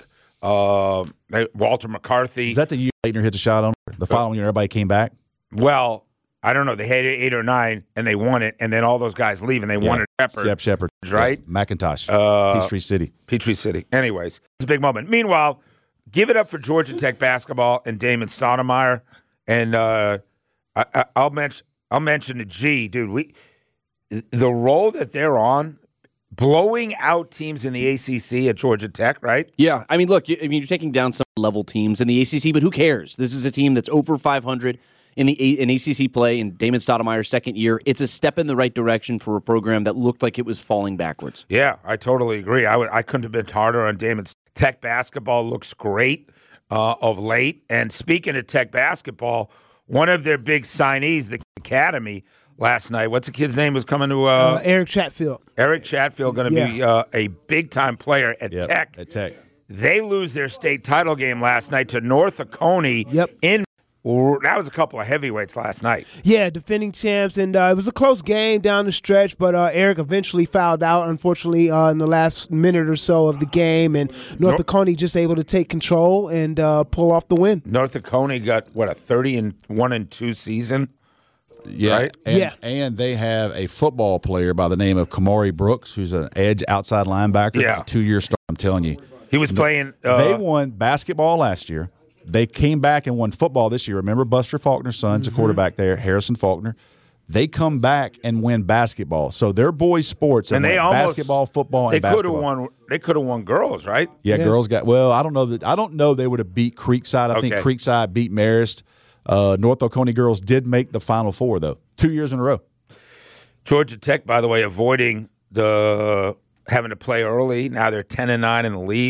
Walter McCarthy. Is that the year Leitner hit the shot on the following year? Everybody came back. Well, I don't know. They had 8 or 9, and they won it, and then all those guys leave, and they won it. Shepard, right? Yeah. McIntosh, Peachtree City. Anyways, it's a big moment. Meanwhile, Give it up for Georgia Tech basketball and Damon Stoudemire. And I'll mention the G, dude. The role that they're on, blowing out teams in the ACC at Georgia Tech, right? Yeah, I mean, look, you're taking down some level teams in the ACC, but who cares? This is a team that's over 500 in ACC play in Damon Stoudemire's second year. It's a step in the right direction for a program that looked like it was falling backwards. Yeah, I totally agree. I couldn't have been harder on Damon. Tech basketball looks great of late. And speaking of Tech basketball, one of their big signees, the Academy, last night, what's the kid's name, was coming to Eric Chatfield. Eric Chatfield going to be a big-time player at Tech. At Tech. They lose their state title game last night to North Oconee. That was a couple of heavyweights last night. Yeah, defending champs, and it was a close game down the stretch, but Eric eventually fouled out, unfortunately, in the last minute or so of the game, and North Oconee just able to take control and pull off the win. North Oconee got, a 30-1-2 season? Yeah, right? And they have a football player by the name of Kamari Brooks, who's an edge outside linebacker. Yeah. It's a 2-year start, I'm telling you. He was playing. They won basketball last year. They came back and won football this year. Remember Buster Faulkner's son's a quarterback there, Harrison Faulkner. They come back and win basketball. So they're boys' sports. And they almost, basketball, football, and basketball. They could have won girls, right? Yeah, girls got. Well, I don't know they would have beat Creekside. I think Creekside beat Marist. North Oconee girls did make the Final Four, though, 2 years in a row. Georgia Tech, by the way, avoiding having to play early. Now they're 10-9 in the league.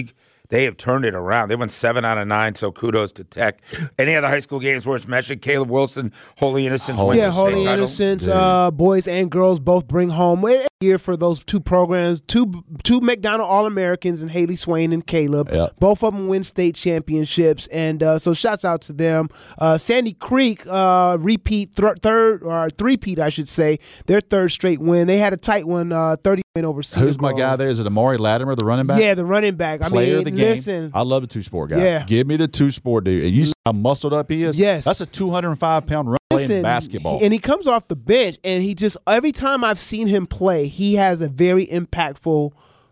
They have turned it around. They won 7 out of 9, so kudos to Tech. Any other high school games worth mentioning? Caleb Wilson, Holy Innocents. Yeah, Holy Innocents, boys and girls both bring home a year for those two programs. Two McDonald All-Americans and Haley Swain and Caleb. Yep. Both of them win state championships, and so shouts out to them. Sandy Creek three-peat, I should say, their third straight win. They had a tight one, 30 win over Cedar Who's my Grove. guy there? Is it Amari Latimer, the running back? Yeah, the running back. Player of the game. Listen. I love the two-sport guy. Yeah. Give me the two-sport dude. And you see how muscled up he is? Yes. That's a 205-pound run playing basketball. And he comes off the bench, and he just, every time I've seen him play, he has a very impactful,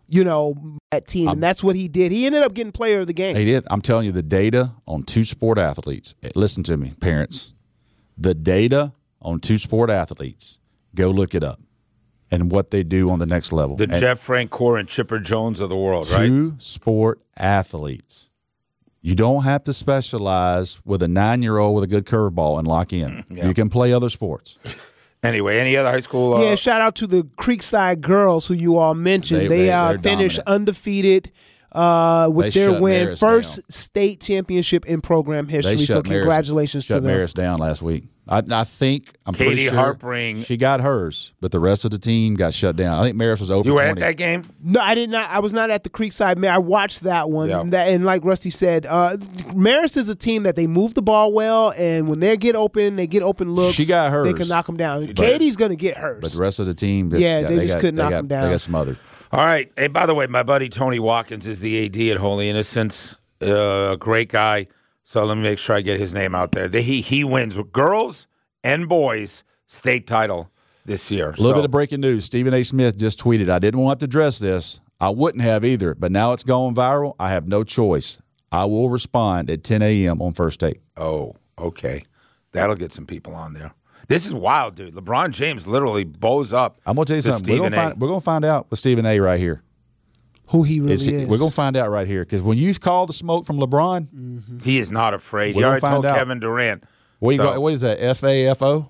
that team. And that's what he did. He ended up getting player of the game. He did. I'm telling you, the data on two-sport athletes, listen to me, parents. The data on two-sport athletes, go look it up. And what they do on the next level. The Jeff Francoeur and Chipper Jones of the world, right? Two-sport athletes. You don't have to specialize with a 9-year-old with a good curveball and lock in. Yeah. You can play other sports. Anyway, any other high school? Yeah, shout out to the Creekside girls who you all mentioned. They finished undefeated with their win. Marist First down. state championship in program history. So congratulations to them. Shut Marist down last week. I'm Katie pretty sure Harpring. she got hers, but the rest of the team got shut down. I think Marist was over. You were 20. at that game? No, I did not. I was not at the Creekside. I watched that one. Yeah. And like Rusty said, Marist is a team that they move the ball well, and when they get open looks. She got hers. They can knock them down. Katie's going to get hers. But the rest of the team, they just couldn't knock them down. They got smothered. All right. Hey, by the way, my buddy Tony Watkins is the AD at Holy Innocents. Great guy. So let me make sure I get his name out there. He wins with girls and boys state title this year. A little bit of breaking news. Stephen A. Smith just tweeted, I didn't want to address this. I wouldn't have either, but now it's going viral. I have no choice. I will respond at 10 a.m. on First Take. Oh, okay. That'll get some people on there. This is wild, dude. LeBron James literally bows up. I'm going to tell you something. We're going to find out with Stephen A. right here. Who he really is. We're going to find out right here because when you call the smoke from LeBron, he is not afraid. He already told Kevin Durant. What is that, FAFO?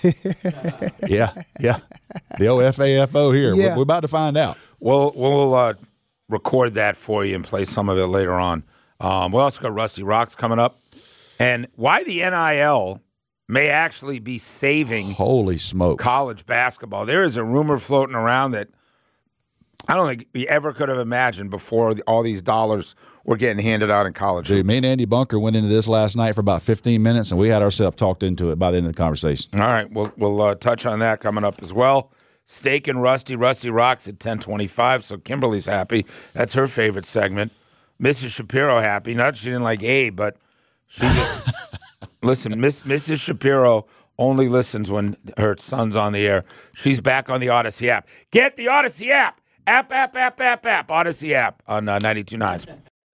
yeah. The old FAFO here. Yeah. We're about to find out. We'll record that for you and play some of it later on. We also got Rusty Rocks coming up. And why the NIL may actually be saving holy smoke college basketball. There is a rumor floating around that I don't think we ever could have imagined before all these dollars were getting handed out in college. Dude, me and Andy Bunker went into this last night for about 15 minutes, and we had ourselves talked into it by the end of the conversation. All right, we'll touch on that coming up as well. Steak and Rusty Rocks at 10:25, so Kimberly's happy. That's her favorite segment. Mrs. Shapiro happy. Not that she didn't like Abe, but she just listen. Mrs. Shapiro only listens when her son's on the air. She's back on the Odyssey app. Get the Odyssey app. App. Odyssey app on 92.9.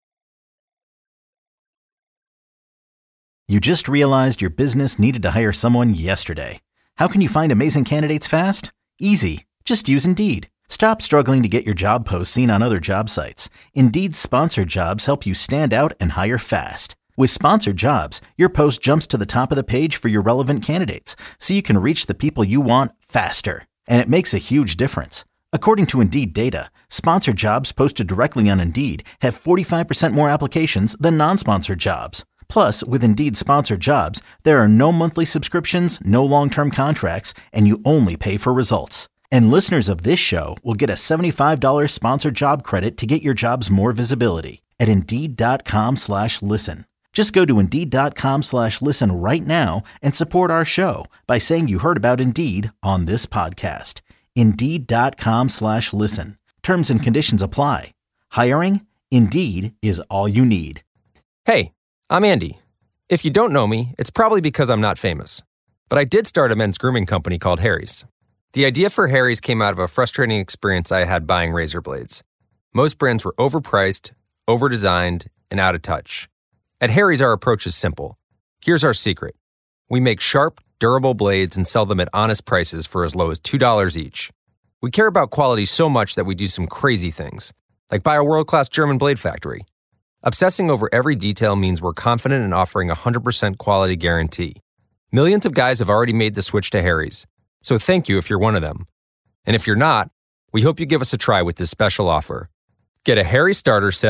You just realized your business needed to hire someone yesterday. How can you find amazing candidates fast? Easy. Just use Indeed. Stop struggling to get your job posts seen on other job sites. Indeed's sponsored jobs help you stand out and hire fast. With sponsored jobs, your post jumps to the top of the page for your relevant candidates, so you can reach the people you want faster. And it makes a huge difference. According to Indeed data, sponsored jobs posted directly on Indeed have 45% more applications than non-sponsored jobs. Plus, with Indeed sponsored jobs, there are no monthly subscriptions, no long-term contracts, and you only pay for results. And listeners of this show will get a $75 sponsored job credit to get your jobs more visibility at Indeed.com/listen. Just go to Indeed.com/listen right now and support our show by saying you heard about Indeed on this podcast. Indeed.com/listen. Terms and conditions apply. Hiring? Indeed is all you need. Hey, I'm Andy. If you don't know me, it's probably because I'm not famous. But I did start a men's grooming company called Harry's. The idea for Harry's came out of a frustrating experience I had buying razor blades. Most brands were overpriced, overdesigned, and out of touch. At Harry's, our approach is simple. Here's our secret. We make sharp, durable blades and sell them at honest prices for as low as $2 each. We care about quality so much that we do some crazy things, like buy a world-class German blade factory. Obsessing over every detail means we're confident in offering a 100% quality guarantee. Millions of guys have already made the switch to Harry's, so thank you if you're one of them. And if you're not, we hope you give us a try with this special offer. Get a Harry starter set,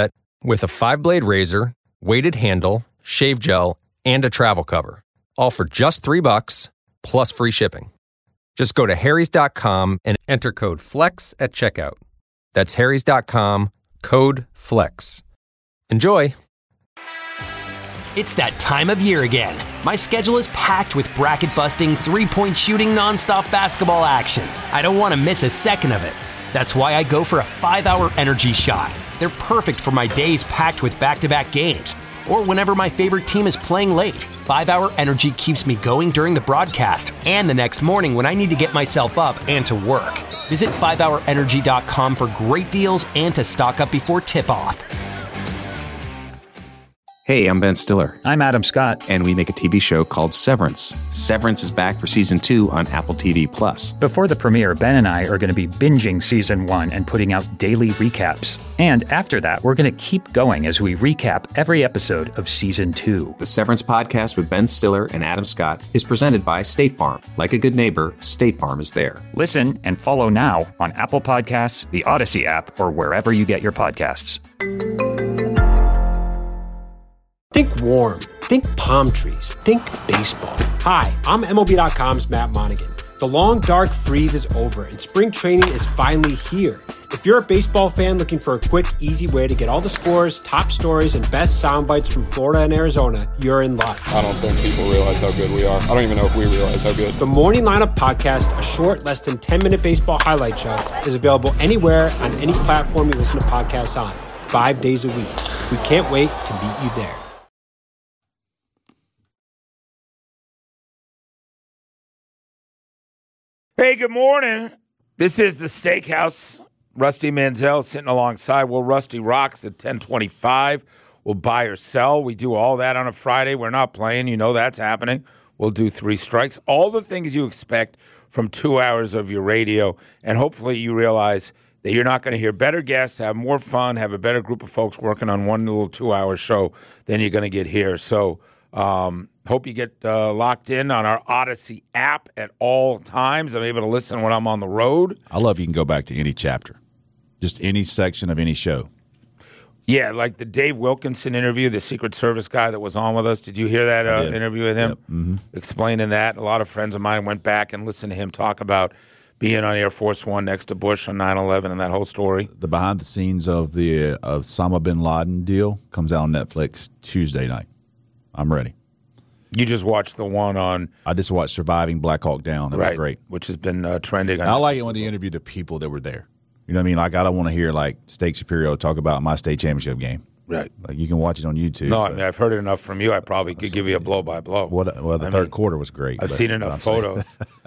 with a 5-blade razor, weighted handle, shave gel, and a travel cover. All for just $3 plus free shipping. Just go to harrys.com and enter code FLEX at checkout. That's harrys.com, code FLEX. Enjoy! It's that time of year again. My schedule is packed with bracket-busting, three-point shooting, nonstop basketball action. I don't want to miss a second of it. That's why I go for a 5-hour energy shot. They're perfect for my days packed with back-to-back games, or whenever my favorite team is playing late. 5-hour energy keeps me going during the broadcast and the next morning when I need to get myself up and to work. Visit 5hourenergy.com for great deals and to stock up before tip-off. Hey, I'm Ben Stiller. I'm Adam Scott. And we make a TV show called Severance. Severance is back for Season 2 on Apple TV+. Before the premiere, Ben and I are going to be binging Season 1 and putting out daily recaps. And after that, we're going to keep going as we recap every episode of Season 2. The Severance podcast with Ben Stiller and Adam Scott is presented by State Farm. Like a good neighbor, State Farm is there. Listen and follow now on Apple Podcasts, the Odyssey app, or wherever you get your podcasts. Think warm. Think palm trees. Think baseball. Hi, I'm MLB.com's Matt Monaghan. The long, dark freeze is over, and spring training is finally here. If you're a baseball fan looking for a quick, easy way to get all the scores, top stories, and best sound bites from Florida and Arizona, you're in luck. I don't think people realize how good we are. I don't even know if we realize how good. The Morning Lineup Podcast, a short, less than 10-minute baseball highlight show, is available anywhere on any platform you listen to podcasts on, 5 days a week. We can't wait to meet you there. Hey, good morning. This is the Steakhouse. Rusty Manziel sitting alongside. Well, Rusty rocks at 10:25. We'll buy or sell. We do all that on a Friday. We're not playing. You know that's happening. We'll do 3 strikes. All the things you expect from 2 hours of your radio. And hopefully you realize that you're not going to hear better guests, have more fun, have a better group of folks working on one little 2-hour show than you're going to get here. So, hope you get locked in on our Odyssey app at all times. I'm able to listen when I'm on the road. I love you can go back to any chapter, just any section of any show. Yeah, like the Dave Wilkinson interview, the Secret Service guy that was on with us. Did you hear that interview with him? Yep. Mm-hmm. Explaining that. A lot of friends of mine went back and listened to him talk about being on Air Force One next to Bush on 9/11 and that whole story. The behind the scenes of the Osama bin Laden deal comes out on Netflix Tuesday night. I'm ready. You just watched the one on... I just watched Surviving Black Hawk Down. It was great. Which has been trending. I like it when they interview the people that were there. You know what I mean? Like, I don't want to hear, like, Steak Shapiro talk about my state championship game. Right. Like, you can watch it on YouTube. No, I mean, I've heard it enough from you. I probably could give you a blow-by-blow. Well, the third quarter was great. I've seen enough photos.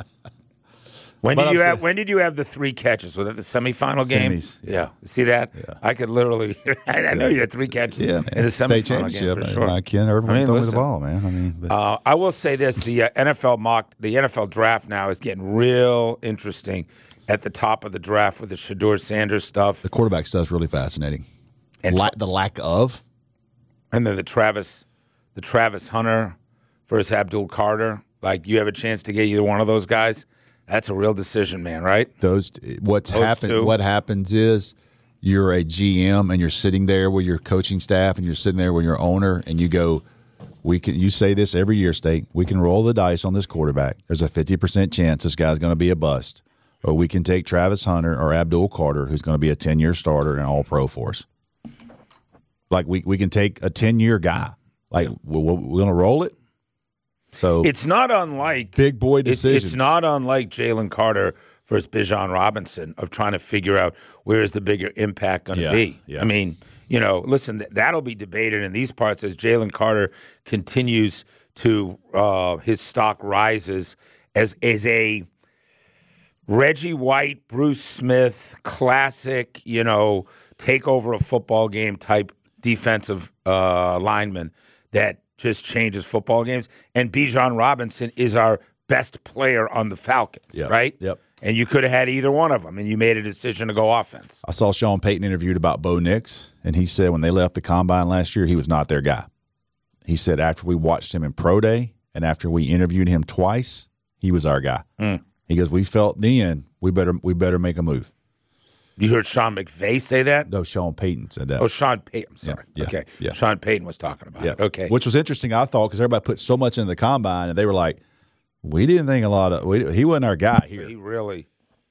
When did you have the 3 catches? Was it the semifinal game? Semis. Yeah. See that? Yeah. I could literally. I know you had 3 catches in the semifinal game for sure. I can't. Everyone throw me the ball, man. I will say this: the NFL draft now is getting real interesting at the top of the draft with the Shedeur Sanders stuff. The quarterback stuff is really fascinating. And the lack of, and then the Travis Hunter versus Abdul Carter. Like, you have a chance to get either one of those guys. That's a real decision, man, right? What happens is you're a GM and you're sitting there with your coaching staff and you're sitting there with your owner and you go, you say this every year, State, we can roll the dice on this quarterback. There's a 50% chance this guy's going to be a bust. Or we can take Travis Hunter or Abdul Carter, who's going to be a 10-year starter and all-pro for us. Like, we can take a 10-year guy. Like, we're going to roll it. So it's not unlike big boy decisions. It's not unlike Jalen Carter versus Bijan Robinson of trying to figure out where is the bigger impact going to be. Yeah. I mean, listen, that'll be debated in these parts as Jalen Carter continues to his stock rises as a Reggie White, Bruce Smith, classic, take over a football game type defensive lineman that just changes football games. And Bijan Robinson is our best player on the Falcons, right? Yep. And you could have had either one of them, and you made a decision to go offense. I saw Sean Payton interviewed about Bo Nix, and he said when they left the Combine last year, he was not their guy. He said after we watched him in Pro Day and after we interviewed him twice, he was our guy. He goes, we felt then we better make a move. You heard Sean McVay say that? No, Sean Payton said that. Oh, Sean Payton. I'm sorry. Yeah, okay. yeah. Sean Payton was talking about it. Okay. Which was interesting, I thought, because everybody put so much in the combine, and they were like, we didn't think a lot of he wasn't our guy here. He really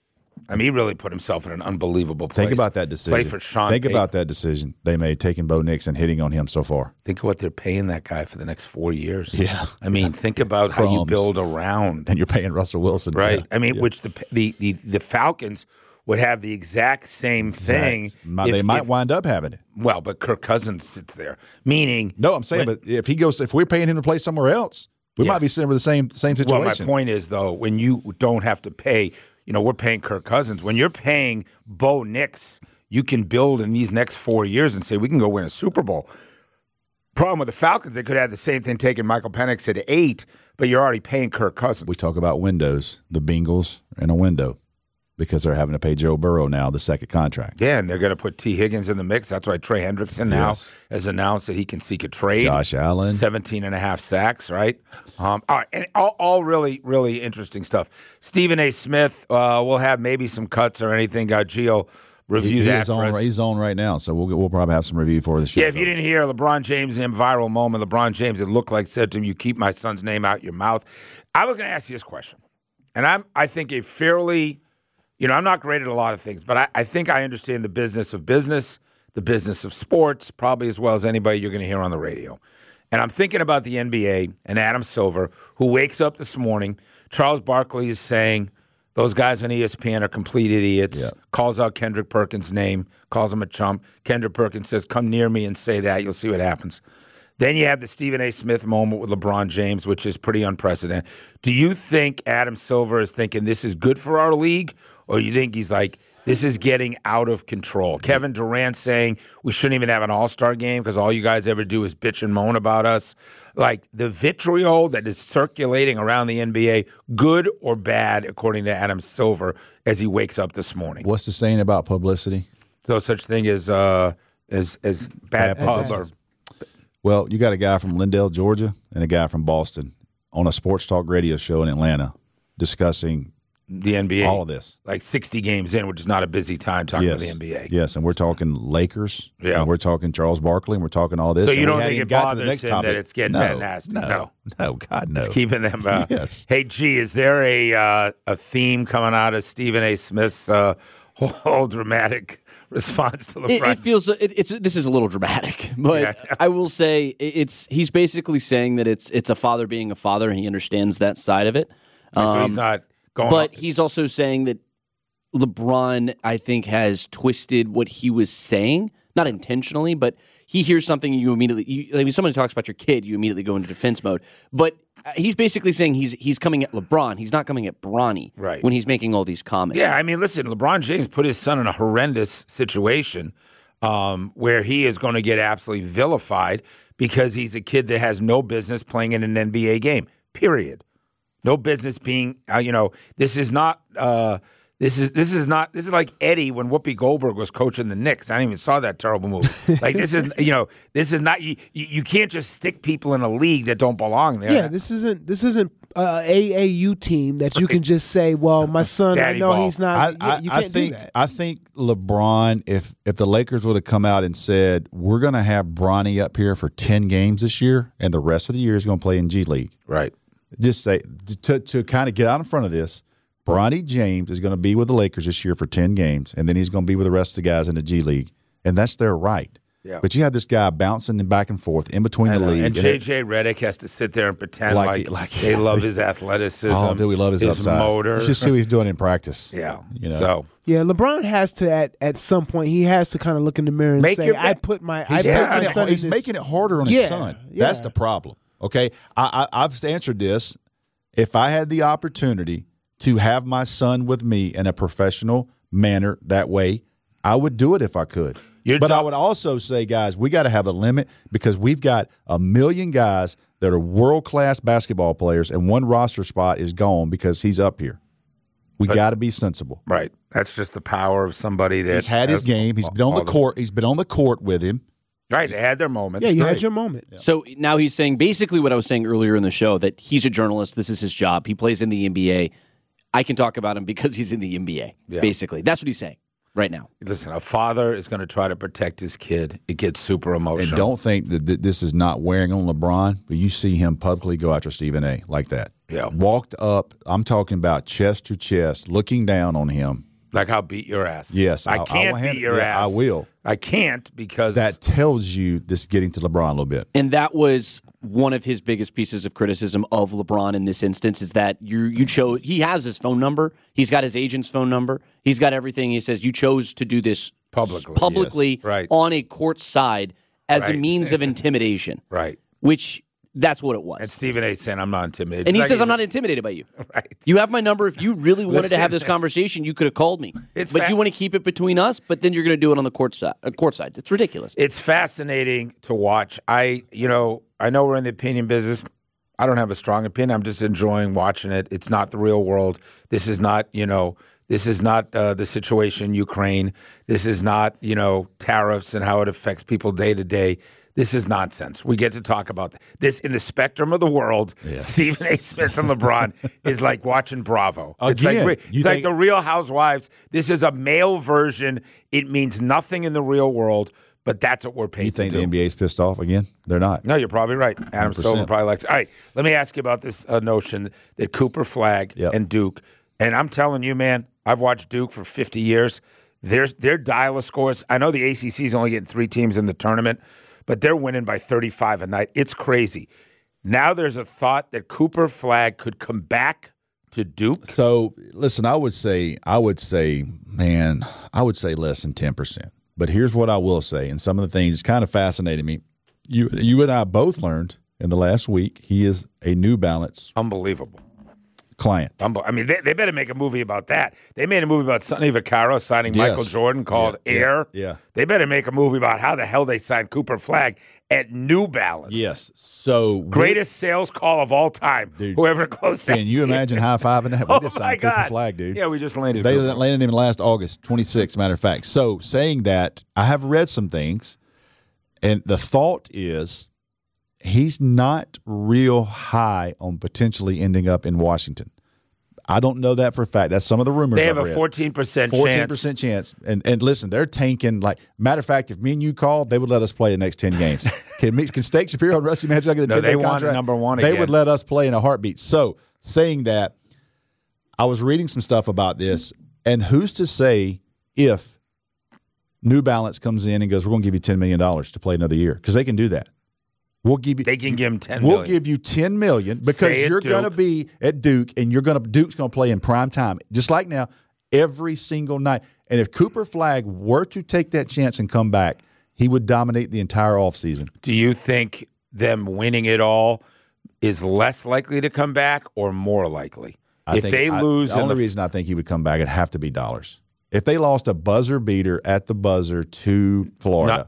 put himself in an unbelievable place. Think about that decision. Play for Sean Think Payton. about that decision they made, taking Bo Nix and hitting on him so far. Think of what they're paying that guy for the next 4 years. Yeah. I mean, think about how you build around. And you're paying Russell Wilson. Right. Yeah. I mean, which the Falcons would have the exact same thing. They might wind up having it. Well, but Kirk Cousins sits there. Meaning. No, I'm saying, but if we're paying him to play somewhere else, we might be sitting with the same situation. Well, my point is, though, when you don't have to pay, we're paying Kirk Cousins. When you're paying Bo Nix, you can build in these next 4 years and say, we can go win a Super Bowl. Problem with the Falcons, they could have the same thing taking Michael Penix at 8, but you're already paying Kirk Cousins. We talk about windows, the Bengals in a window, because they're having to pay Joe Burrow now the second contract. Yeah, and they're going to put T. Higgins in the mix. That's why Trey Hendrickson now has announced that he can seek a trade. Josh Allen. 17.5 sacks, right? All right, and all really, really interesting stuff. Stephen A. Smith, we'll have maybe some cuts or anything. Gio review that for us. He's on right now, so we'll probably have some review for the show. Yeah, if you didn't hear LeBron James in viral moment, LeBron James, it looked like, said to him, you keep my son's name out your mouth. I was going to ask you this question, and I think a fairly – I'm not great at a lot of things, but I think I understand the business of business, the business of sports, probably as well as anybody you're going to hear on the radio. And I'm thinking about the NBA and Adam Silver, who wakes up this morning. Charles Barkley is saying those guys on ESPN are complete idiots, calls out Kendrick Perkins' name, calls him a chump. Kendrick Perkins says, come near me and say that. You'll see what happens. Then you have the Stephen A. Smith moment with LeBron James, which is pretty unprecedented. Do you think Adam Silver is thinking this is good for our league, or you think he's like, this is getting out of control? Kevin Durant saying we shouldn't even have an all-star game because all you guys ever do is bitch and moan about us. Like the vitriol that is circulating around the NBA, good or bad, according to Adam Silver, as he wakes up this morning. What's the saying about publicity? No such thing as bad pub or... Well, you got a guy from Lindale, Georgia, and a guy from Boston on a sports talk radio show in Atlanta discussing the NBA. All of this. Like 60 games in, which is not a busy time talking about the NBA. Yes, and we're talking Lakers. Yeah. And we're talking Charles Barkley, and we're talking all this. So you and don't think it bothers him that it's getting that nasty? No, God, no. It's keeping them. Yes. Hey, G, is there a theme coming out of Stephen A. Smith's whole dramatic response to LeBron? It feels this is a little dramatic, but I will say he's basically saying that it's a father being a father, and he understands that side of it. So he's not going. But he's also saying that LeBron, I think, has twisted what he was saying, not intentionally, but he hears something and you immediately. When somebody talks about your kid, you immediately go into defense mode. But he's basically saying he's coming at LeBron. He's not coming at Bronny when he's making all these comments. Yeah, I mean, listen, LeBron James put his son in a horrendous situation where he is going to get absolutely vilified because he's a kid that has no business playing in an NBA game, period. No business being, this is not, this is like Eddie when Whoopi Goldberg was coaching the Knicks. I didn't even saw that terrible movie. Like this is not, you can't just stick people in a league that don't belong there. Yeah, this isn't AAU team that you can just say, well, my son, Daddy I know ball. he's not. You can't do that. I think LeBron, if the Lakers would have come out and said, we're going to have Bronny up here for 10 games this year, and the rest of the year is going to play in G League. Right. Just say, to kind of get out in front of this, Bronny James is going to be with the Lakers this year for 10 games, and then he's going to be with the rest of the guys in the G League, and that's their right. Yeah. But you have this guy bouncing back and forth in between the league. And J.J. Redick has to sit there and pretend like they love his athleticism. Oh, do we love his upside? Motor. You should see what he's doing in practice. Yeah. So. Yeah, LeBron has to at some point he has to kind of look in the mirror and say, "I put my son." He's making it harder on his son. Yeah. That's the problem. Okay, I've answered this. If I had the opportunity to have my son with me in a professional manner that way, I would do it if I could. But I would also say, guys, we got to have a limit because we've got 1 million guys that are world-class basketball players, and one roster spot is gone because he's up here. We got to be sensible. Right. That's just the power of somebody that he's had his game. He's been on the court. He's been on the court with him. Right. They had their moments. Yeah, you had your moment. Yeah. So now he's saying basically what I was saying earlier in the show, that he's a journalist. This is his job. He plays in the NBA. I can talk about him because he's in the NBA, basically. That's what he's saying. right now. Listen, a father is going to try to protect his kid. It gets super emotional. And don't think that this is not wearing on LeBron, but you see him publicly go after Stephen A. like that. Yeah. Walked up, I'm talking about chest to chest, looking down on him. Like, I'll beat your ass. Yes. I can't beat your ass. I will. I can't because that tells you this is getting to LeBron a little bit. And that was one of his biggest pieces of criticism of LeBron in this instance is that you chose. He has his phone number. He's got his agent's phone number. He's got everything. He says you chose to do this publicly yes. Right. on a court side as a Right. means of intimidation. Right. Which that's what it was. And Stephen A. saying, I'm not intimidated. And he It's says, like I'm not intimidated by you. Right. You have my number. If you really wanted to have this Listen. conversation, you could have called me. It's but you want to keep it between us, but then you're going to do it on the court side. It's ridiculous. It's fascinating to watch. I know we're in the opinion business. I don't have a strong opinion. I'm just enjoying watching it. It's not the real world. This is not, the situation in Ukraine. This is not, tariffs and how it affects people day to day. This is nonsense. We get to talk about this in the spectrum of the world. Yeah. Stephen A. Smith and LeBron is like watching Bravo. Again, it's like the Real Housewives. This is a male version. It means nothing in the real world, but that's what we're paid to do. You think the NBA's pissed off again? They're not. No, you're probably right. Adam 100%. Silver probably likes it. All right, let me ask you about this notion that Cooper Flagg and Duke, and I'm telling you, man, I've watched Duke for 50 years. Their dial of scores, I know the ACC is only getting 3 teams in the tournament, but they're winning by 35 a night. It's crazy. Now there's a thought that Cooper Flagg could come back to Duke. So, listen, I would say less than 10%. But here's what I will say, and some of the things kind of fascinated me. You and I both learned in the last week he is a New Balance unbelievable client. I mean, they better make a movie about that. They made a movie about Sonny Vaccaro signing Michael Jordan called Air. Yeah. They better make a movie about how the hell they signed Cooper Flagg at New Balance. Yes. So greatest sales call of all time. Dude, whoever closed that. Can you imagine high-fiving that? We just signed Cooper Flagg, dude. Yeah, we just landed. They landed him last August 26th, matter of fact. So saying that, I have read some things, and the thought is he's not real high on potentially ending up in Washington. I don't know that for a fact. That's some of the rumors. They have I've a read. 14% 14% chance. And listen, they're tanking. Like, matter of fact, if me and you called, they would let us play the next 10 games. Can Steak Shapiro and Rusty Manchuk get a 10-day they contract? want number one They again. would let us play in a heartbeat. So, saying that, I was reading some stuff about this, and who's to say if New Balance comes in and goes, we're going to give you $10 million to play another year? Because they can do that. We'll give you. They can give him $10 We'll million. give you $10 million because you're going to be at Duke, and Duke's going to play in prime time, just like now, every single night. And if Cooper Flagg were to take that chance and come back, he would dominate the entire offseason. Do you think them winning it all is less likely to come back or more likely? The only reason I think he would come back, it'd have to be dollars. If they lost a buzzer beater at the buzzer to Florida,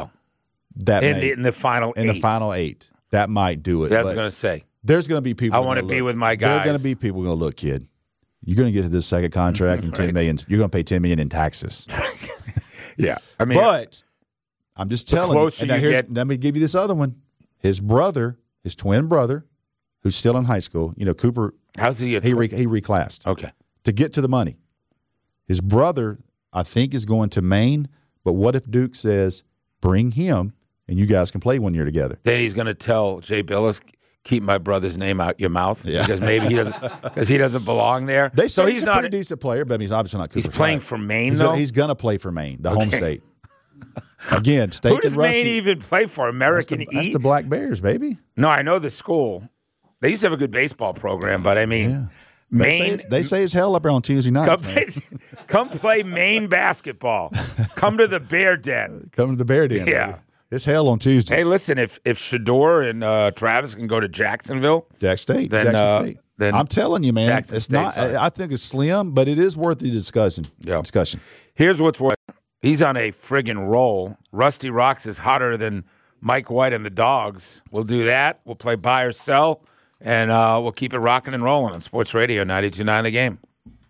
in the final eight, that might do it. That's what I was going to say. There's going to be people. I want to be with my guys. There are going to be people going to look, kid. You're going to get to this second contract and $10 million. You're going to pay $10 million in taxes. Yeah, I mean, but I'm just telling you. closer you get- Let me give you this other one. His brother, his twin brother, who's still in high school. Cooper. How's he? He reclassed. Okay. To get to the money. His brother, I think, is going to Maine. But what if Duke says, bring him, and you guys can play 1 year together? Then he's going to tell Jay Billis, keep my brother's name out your mouth because maybe he doesn't belong there. They say he's he's a not pretty decent player, but he's obviously not Cooper. He's playing Flagg. for Maine, He's though? He's going to play for Maine, the home state. Again, Steak Who does and Rusty. Maine even play for? American That's the Black Bears, baby. No, I know the school. They used to have a good baseball program, but I mean, Maine. They say it's hell up there on Tuesday night. Come play Maine basketball. Come to the Bear Den. Come to the Bear Den. Yeah. Baby. It's hell on Tuesday. Hey, listen, if Shador and Travis can go to Jacksonville, Jackson State. Then I'm telling you, man, Jackson it's State, not. sorry. I think it's slim, but it is worth the discussion. Discussion. Here's what's worth. He's on a friggin' roll. Rusty Rocks is hotter than Mike White and the Dogs. We'll do that. We'll play buy or sell, and we'll keep it rocking and rolling on Sports Radio 92.9 The Game.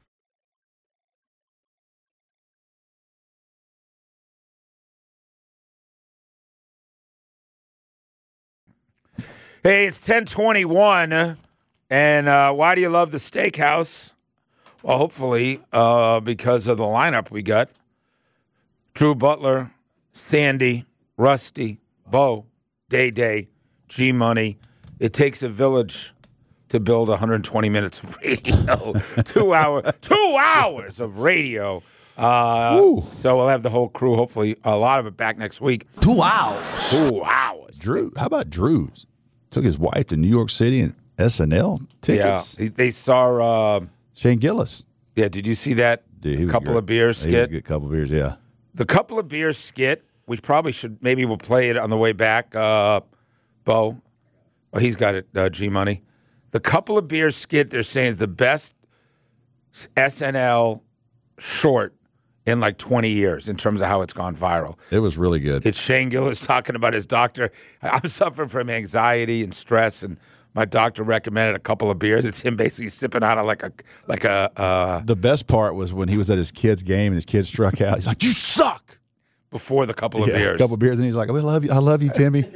Hey, it's 10:21, and why do you love the steakhouse? Well, hopefully because of the lineup we got. Drew Butler, Sandy, Rusty, Bo, Day, G-Money. It takes a village to build 120 minutes of radio. 2 hours of radio. So we'll have the whole crew, hopefully a lot of it back next week. 2 hours. 2 hours. Drew, how about Drew's? Took his wife to New York City and SNL tickets. Yeah, they saw Shane Gillis. Yeah, did you see that? Dude, he was couple great. of beers skit? He was a good couple of beers, yeah. The couple of beers skit, we probably should, maybe we'll play it on the way back. Bo, oh, he's got it, G-Money. The couple of beers skit, they're saying is the best SNL short in like 20 years in terms of how it's gone viral. It was really good. It's Shane Gillis talking about his doctor. I'm suffering from anxiety and stress, and my doctor recommended a couple of beers. It's him basically sipping out of like a. The best part was when he was at his kid's game and his kid struck out. He's like, "You suck!" Before the couple of beers. A couple of beers, and he's like, "I love you, Timmy."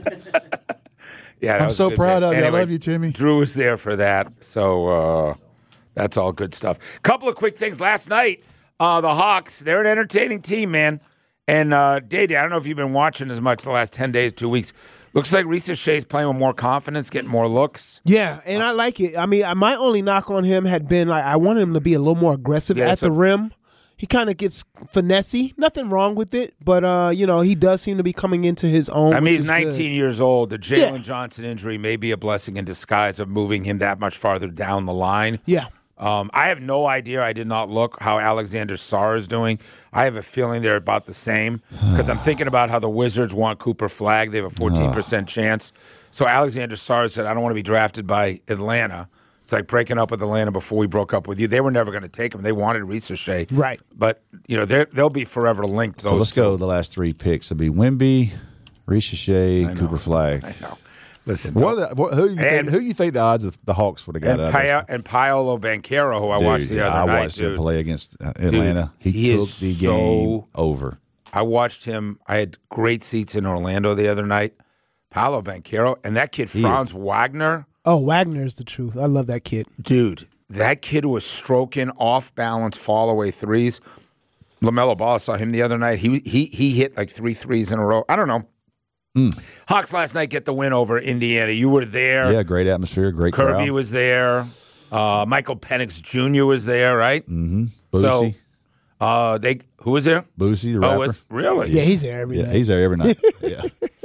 Yeah, I'm so proud of you. Anyway, I love you, Timmy. Drew was there for that, so that's all good stuff. Couple of quick things. Last night, the Hawks, they're an entertaining team, man. And Day, I don't know if you've been watching as much the last 10 days, 2 weeks. Looks like Risa Shea's playing with more confidence, getting more looks. Yeah, and I like it. I mean, my only knock on him had been like I wanted him to be a little more aggressive at the rim. He kind of gets finessey. Nothing wrong with it, but he does seem to be coming into his own. I mean, he's is 19 good. years old. The Jalen Johnson injury may be a blessing in disguise of moving him that much farther down the line. Yeah. I have no idea. I did not look how Alexander Sarr is doing. I have a feeling they're about the same because I'm thinking about how the Wizards want Cooper Flagg. They have a 14% chance. So Alexander Sarr said, I don't want to be drafted by Atlanta. It's like breaking up with Atlanta before we broke up with you. They were never going to take him. They wanted Risa Shea. Right. But, they'll be forever linked. So let's go the last three picks. It'll be Wemby, Risa Shea, Cooper Flagg. I know. Listen, who you think the odds of the Hawks would have got out of this? And Paolo Banchero, who I watched the other night. I watched him play against Atlanta. He took the game over. I watched him. I had great seats in Orlando the other night. Paolo Banchero and that kid Franz Wagner. Oh, Wagner's the truth. I love that kid. Dude, that kid was stroking off-balance fall-away threes. LaMelo Ball, saw him the other night. He hit like 3 threes in a row. I don't know. Hawks last night get the win over Indiana. You were there. Yeah, great atmosphere, great crowd. Kirby was there. Michael Penix Jr. was there, right? Mm-hmm. Boosie. So, who was there? Boosie, the rapper. Really? Yeah, he's there every night. Yeah, he's there every night. Yeah.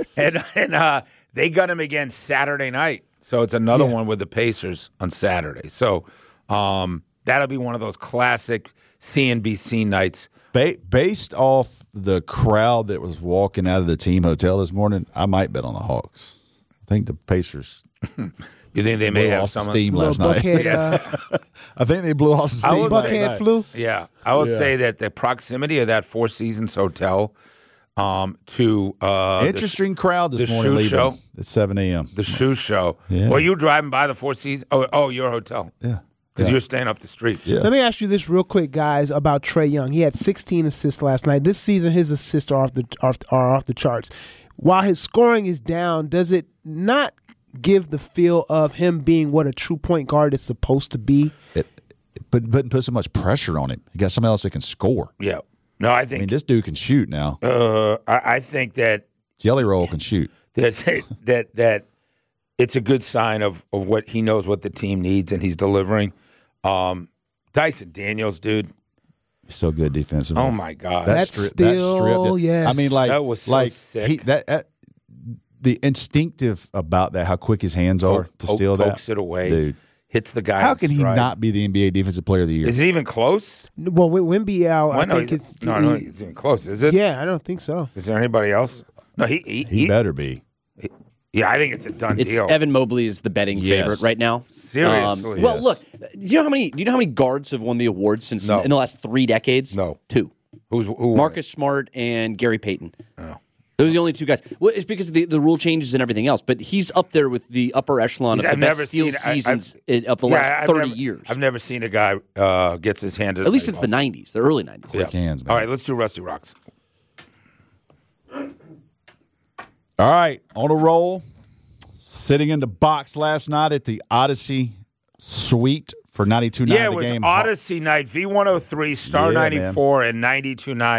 And they got him again Saturday night. So it's another one with the Pacers on Saturday. So that'll be one of those classic CNBC nights. Based off the crowd that was walking out of the team hotel this morning, I might bet on the Hawks. I think the Pacers. You think they may have some steam last night? I think they blew off some steam. Buckhead flu. Yeah, I would say that the proximity of that Four Seasons hotel to interesting crowd this morning. Shoe leaving show at 7 a.m. The shoe show. Yeah. Well, you driving by the Four Seasons? Oh, your hotel. Yeah. Because you're staying up the street. Yeah. Let me ask you this real quick, guys, about Trae Young. He had 16 assists last night. This season, his assists are off the charts. While his scoring is down, does it not give the feel of him being what a true point guard is supposed to be? But put so much pressure on him. He got somebody else that can score. Yeah. No, I think. I mean, this dude can shoot now. I think that Jelly Roll can shoot. That it's a good sign of what he knows what the team needs and he's delivering. Dyson Daniels, dude. So good defensively. Oh my God. That's still, yes. I mean, like that was so sick. The instinctive about that, how quick his hands are to steal that. Pokes it away. Dude. Hits the guy. How can he stride. not be the NBA Defensive Player of the Year? Is it even close? Well, with Wemby out, I think it's no, it's even close. Is it? Yeah, I don't think so. Is there anybody else? No, he better be. Yeah, I think it's a done deal. Evan Mobley is the betting favorite right now. Seriously. Well, look, do you know how many guards have won the award since in the last 3 decades? No. 2. Who Marcus Smart and Gary Payton. Oh. Those are the only 2 guys. Well, it's because of the rule changes and everything else, but he's up there with the upper echelon of the best steal seasons of the last 30 years. I've never seen a guy gets his hand at least since the 90s, the early 90s. Quick hands, man. All right, let's do Rusty Rocks. All right, on a roll. Sitting in the box last night at the Odyssey Suite for 92.9 Yeah, it the was game. Odyssey night, V103, Star 94, and 92.9.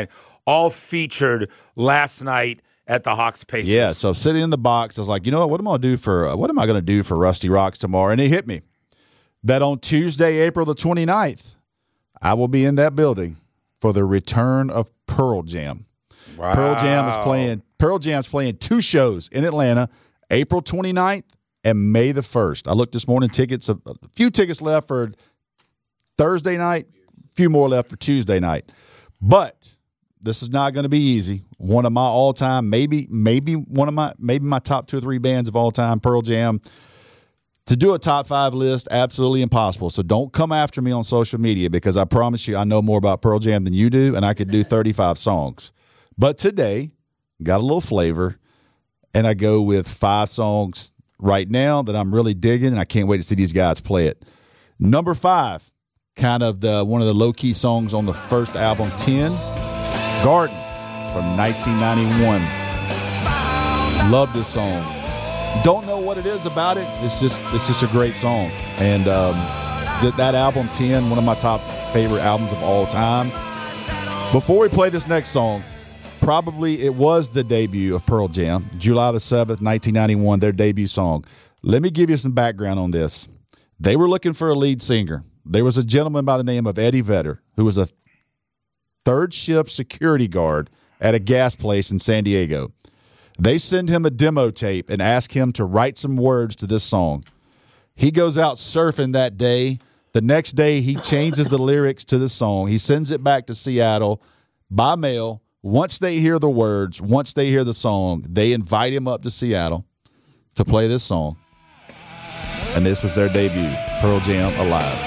all featured last night at the Hawks Pacers. Yeah, so sitting in the box, I was like, you know what am I going to do for Rusty Rocks tomorrow? And it hit me that on Tuesday, April the 29th, I will be in that building for the return of Pearl Jam. Wow. Pearl Jam's playing 2 shows in Atlanta, April 29th and May the 1st. I looked this morning, a few tickets left for Thursday night, a few more left for Tuesday night. But this is not going to be easy. One of my all-time, maybe my top 2 or 3 bands of all time, Pearl Jam. To do a top 5 list, absolutely impossible. So don't come after me on social media because I promise you I know more about Pearl Jam than you do, and I could do 35 songs. But today, got a little flavor, and I go with 5 songs right now that I'm really digging, and I can't wait to see these guys play it. Number 5, kind of one of the low-key songs on the first album, 10, Garden from 1991. Love this song. Don't know what it is about it. It's just a great song. And that album, 10, one of my top favorite albums of all time. Before we play this next song, probably it was the debut of Pearl Jam, July the 7th, 1991, their debut song. Let me give you some background on this. They were looking for a lead singer. There was a gentleman by the name of Eddie Vedder, who was a third-shift security guard at a gas place in San Diego. They send him a demo tape and ask him to write some words to this song. He goes out surfing that day. The next day, he changes the lyrics to the song. He sends it back to Seattle by mail. Once they hear the words, once they hear the song, they invite him up to Seattle to play this song. And this was their debut, Pearl Jam, Alive.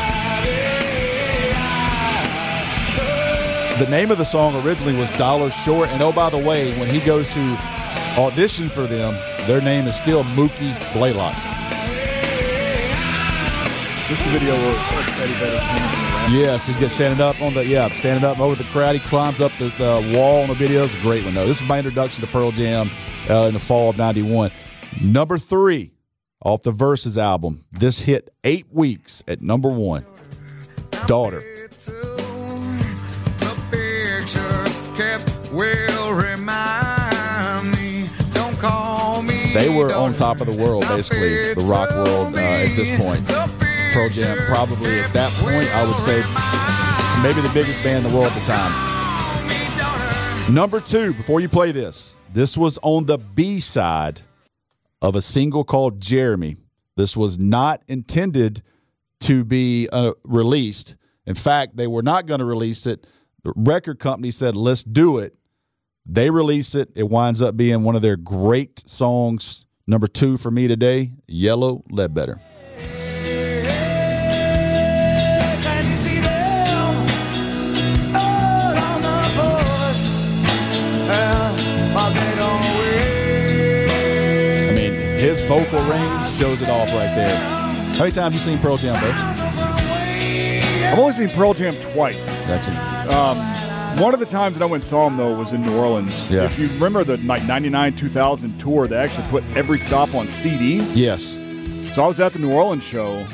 The name of the song originally was $Dollars Short. And, oh, by the way, when he goes to audition for them, their name is still Mookie Blaylock. This is the video where Eddie Vedder standing. Yes, he gets standing up over the crowd. He climbs up the wall on the video. It's a great one, though. This is my introduction to Pearl Jam in the fall of 91. Number 3 off the Versus album. This hit 8 weeks at number 1. Daughter. They were on top of the world, basically, the rock world at this point. Pearl Jam, probably at that point, I would say maybe the biggest band in the world at the time. Number 2, before you play this was on the B-side of a single called Jeremy. This was not intended to be released. In fact, they were not going to release it. The record company said, let's do it. They release it. It winds up being one of their great songs. Number 2 for me today, Yellow Ledbetter. I mean, his vocal range shows it off right there. How many times have you seen Pearl Jam, bro? I've only seen Pearl Jam twice. Gotcha. One of the times that I went and saw him, though, was in New Orleans. Yeah. If you remember the 99-2000 tour, they actually put every stop on CD. Yes. So I was at the New Orleans show.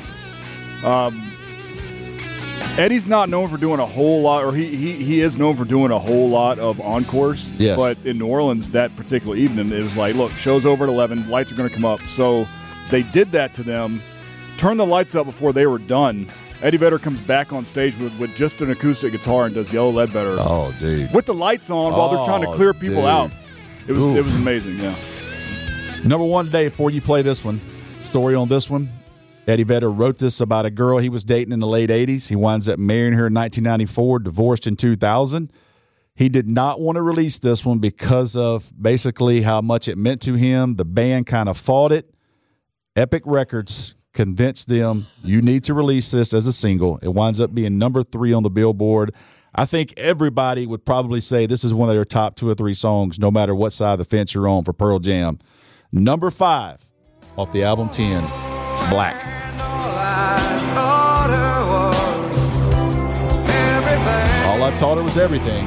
Eddie's not known for doing a whole lot, or he is known for doing a whole lot of encores. Yes. But in New Orleans that particular evening, it was like, look, show's over at 11, lights are going to come up. So they did that to them, turned the lights up before they were done. Eddie Vedder comes back on stage with just an acoustic guitar and does Yellow Ledbetter. Oh, dude. With the lights on while they're trying to clear people out. It was amazing, yeah. Number 1 today, before you play this one, story on this one. Eddie Vedder wrote this about a girl he was dating in the late 80s. He winds up marrying her in 1994, divorced in 2000. He did not want to release this one because of basically how much it meant to him. The band kind of fought it. Epic Records convinced them, you need to release this as a single. It winds up being number 3 on the Billboard. I think everybody would probably say this is one of their top 2 or 3 songs, no matter what side of the fence you're on for Pearl Jam. Number 5 off the album 10, Black. All I taught her was everything.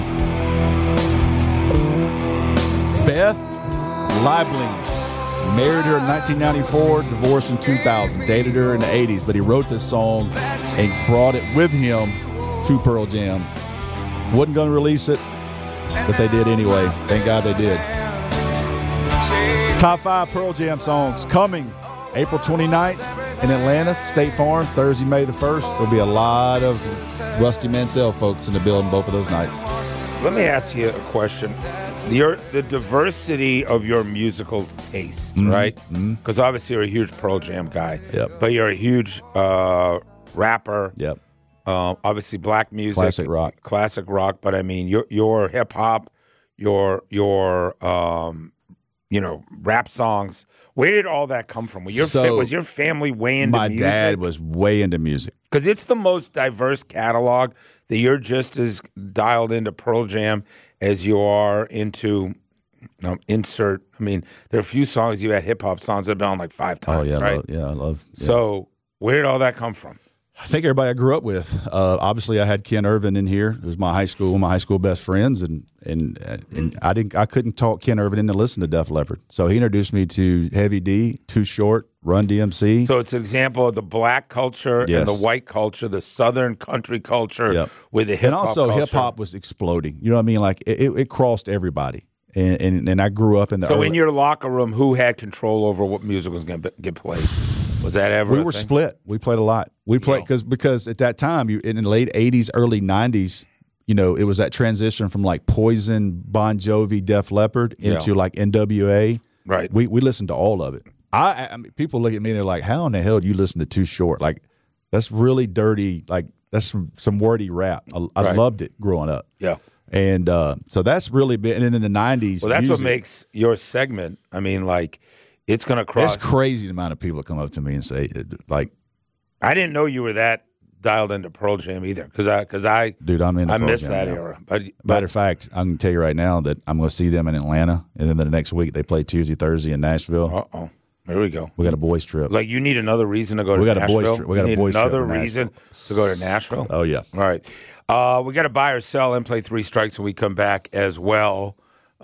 Beth Liebling. Married her in 1994, divorced in 2000. Dated her in the 80s, but he wrote this song and brought it with him to Pearl Jam. Wasn't going to release it. but they did anyway. Thank God they did. Top 5 Pearl Jam songs coming April 29th in Atlanta, State Farm, Thursday, May the 1st. There'll be a lot of Rusty Mansell folks in the building both of those nights. Let me ask you a question. The diversity of your musical taste, right? Because obviously you're a huge Pearl Jam guy. Yep. But you're a huge rapper. Yep. Obviously black music. Classic rock. But I mean, your hip-hop, your rap songs. Where did all that come from? Was your family way into music? My dad was way into music. Because it's the most diverse catalog that you're just as dialed into Pearl Jam as you are into insert. I mean, there are a few songs you had hip-hop songs that have been on like 5 times, right? I love. Yeah. So where did all that come from? I think everybody I grew up with. Obviously, I had Ken Irvin in here. It was my high school best friends, and I couldn't talk Ken Irvin into listening to Def Leppard. So he introduced me to Heavy D, Too Short, Run DMC. So it's an example of the black culture and the white culture, the Southern country culture with the hip hop. And also, culture. hip hop was exploding. You know what I mean? Like it crossed everybody. And I grew up in the. So in your locker room, who had control over what music was going to get played? Was that ever? We were split. We played a lot. We played because at that time, in the late '80s, early '90s, it was that transition from like Poison, Bon Jovi, Def Leppard into like NWA. Right. We listened to all of it. I mean, people look at me and they're like, "How in the hell do you listen to Too Short?" Like, that's really dirty. Like, that's some wordy rap. I loved it growing up. Yeah. And so that's really been. And then in the '90s, well, that's what makes your segment. I mean, like, it's going to cross. It's crazy the amount of people that come up to me and say, like, I didn't know you were that dialed into Pearl Jam either, because I missed that era. But matter of fact, I can tell you right now that I'm going to see them in Atlanta, and then the next week they play Tuesday, Thursday in Nashville. There we go. We got a boys trip. Like, you need another reason to go to Nashville. We got a boys trip. Another reason to go to Nashville. Oh yeah. All right. We got to buy or sell and play 3 strikes when we come back as well.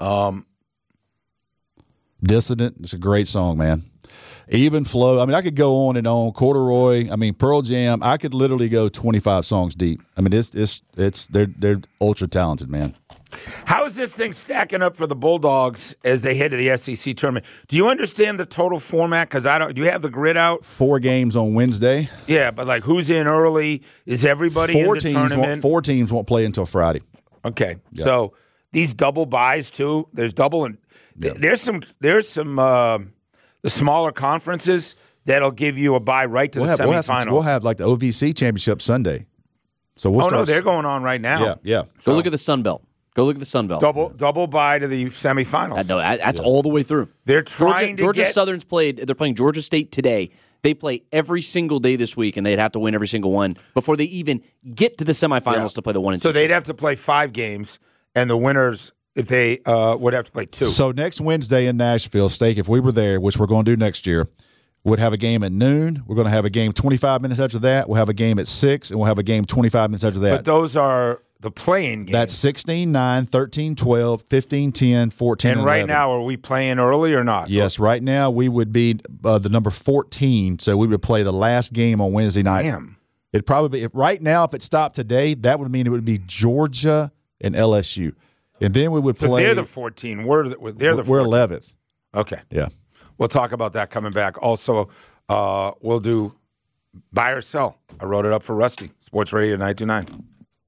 Dissident. It's a great song, man. Even flow. I mean, I could go on and on. Corduroy. I mean, Pearl Jam. I could literally go 25 songs deep. I mean, they're ultra talented, man. How is this thing stacking up for the Bulldogs as they head to the SEC tournament? Do you understand the total format? Because I don't. Do you have the grid out? 4 games on Wednesday. Yeah, but like, who's in early? Is everybody in the tournament? 4 teams won't play until Friday. Okay, so these double buys too. There's double and there's some the smaller conferences that'll give you a bye right to the semifinals. We'll have like the OVC championship Sunday. So we'll no, they're going on right now. Yeah. Go look at the Sun Belt. Double bye to the semifinals. That's all the way through. They're trying Georgia Southern's played. They're playing Georgia State today. They play every single day this week, and they'd have to win every single one before they even get to the semifinals to play the 1 and 2. So they'd have to play 5 games, and the winners, if they would have to play 2. So next Wednesday in Nashville, Steak, if we were there, which we're going to do next year, would have a game at noon. We're going to have a game 25 minutes after that. We'll have a game at 6, and we'll have a game 25 minutes after that. But those are the playing games. That's 16-9, 13-12, 15-10, 14-11. And right now, are we playing early or not? Yes, right now we would be the number 14, so we would play the last game on Wednesday night. Damn. It'd probably be, right now, if it stopped today, that would mean it would be Georgia and LSU. And then we would play. So they're the 14. We're 11th. Okay. Yeah. We'll talk about that coming back. Also, we'll do buy or sell. I wrote it up for Rusty. Sports Radio 929.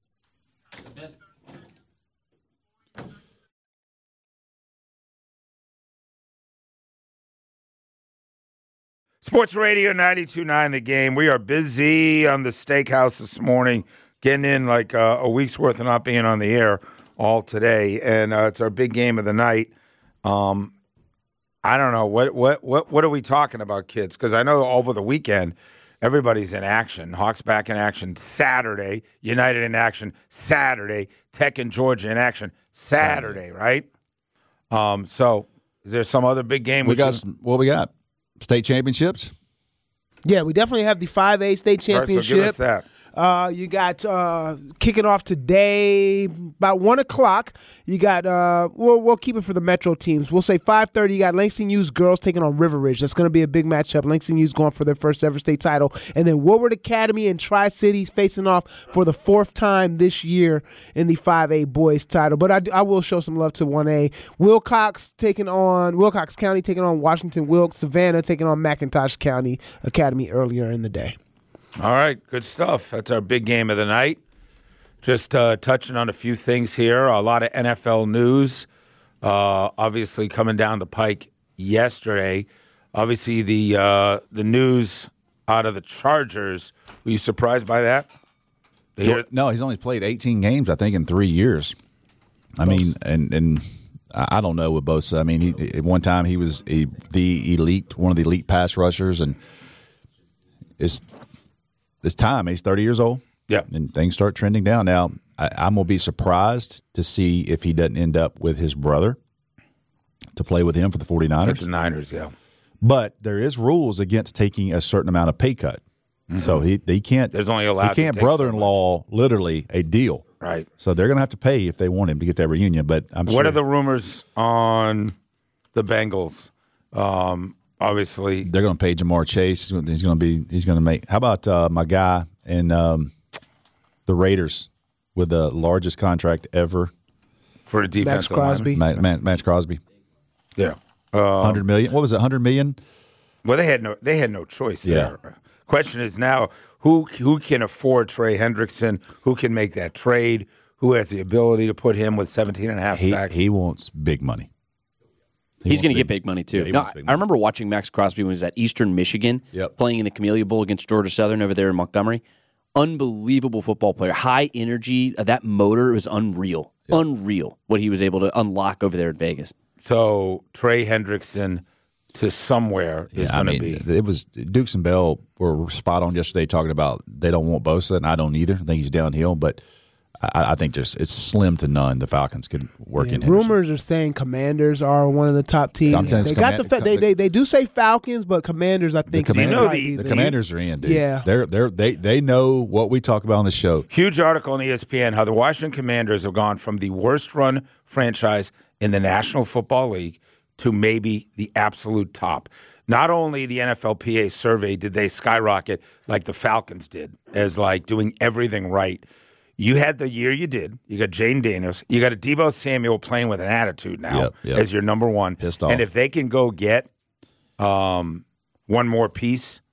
Sports Radio 92.9 The Game. We are busy on the Steakhouse this morning, getting in like a week's worth of not being on the air all today, and it's our big game of the night. I don't know what are we talking about, kids? Because I know over the weekend everybody's in action. Hawks back in action Saturday. United in action Saturday. Tech and Georgia in action Saturday. Right? So is there some other big game? We got state championships. Yeah, we definitely have the 5A state championship. All right, so give us You got kicking off today about 1 o'clock. You got we'll keep it for the Metro teams. We'll say 5:30. You got Langston Hughes girls taking on River Ridge. That's going to be a big matchup. Langston Hughes going for their first ever state title, and then Woodward Academy and Tri-Cities facing off for the 4th time this year in the 5A boys title. But I will show some love to 1A. Wilcox County taking on Washington Wilkes. Savannah taking on McIntosh County Academy earlier in the day. All right, good stuff. That's our big game of the night. Just touching on a few things here. A lot of NFL news, obviously coming down the pike yesterday. Obviously, the news out of the Chargers. Were you surprised by that? No, he's only played 18 games, I think, in 3 years. I mean, and I don't know with Bosa. I mean, at one time he was one of the elite pass rushers, and it's time. He's 30 years old. Yeah. And things start trending down. Now, I'm going to be surprised to see if he doesn't end up with his brother to play with him for the 49ers. The Niners, yeah. But there is rules against taking a certain amount of pay cut. Mm-hmm. So he can't. There's only allowed. He can't brother-in-law literally a deal. Right. So they're going to have to pay if they want him to get that reunion. But What are the rumors on the Bengals? Obviously, they're going to pay Jamar Chase. He's going to make. How about my guy in the Raiders with the largest contract ever for a defensive Crosby. Max Crosby. Yeah, $100 million. What was it? $100 million. Well, they had no choice there. Question is now who can afford Trey Hendrickson? Who can make that trade? Who has the ability to put him with 17.5 sacks? He wants big money. He's going to get big money, too. Yeah, I remember watching Max Crosby when he was at Eastern Michigan, playing in the Camellia Bowl against Georgia Southern over there in Montgomery. Unbelievable football player. High energy. That motor was unreal. Yep. Unreal what he was able to unlock over there at Vegas. So Trey Hendrickson to somewhere is going to be. It was Dukes and Bell were spot on yesterday talking about they don't want Bosa, and I don't either. I think he's downhill, but I think it's slim to none the Falcons could work in. Rumors are saying Commanders are one of the top teams. They do say Falcons, but Commanders I think the Commanders are in. Dude. Yeah, they know what we talk about on the show. Huge article on ESPN how the Washington Commanders have gone from the worst run franchise in the National Football League to maybe the absolute top. Not only the NFLPA survey did they skyrocket like the Falcons did as like doing everything right. You had the year you did. You got Jane Daniels. You got a Deebo Samuel playing with an attitude now as your number one. Pissed off. And if they can go get one more piece,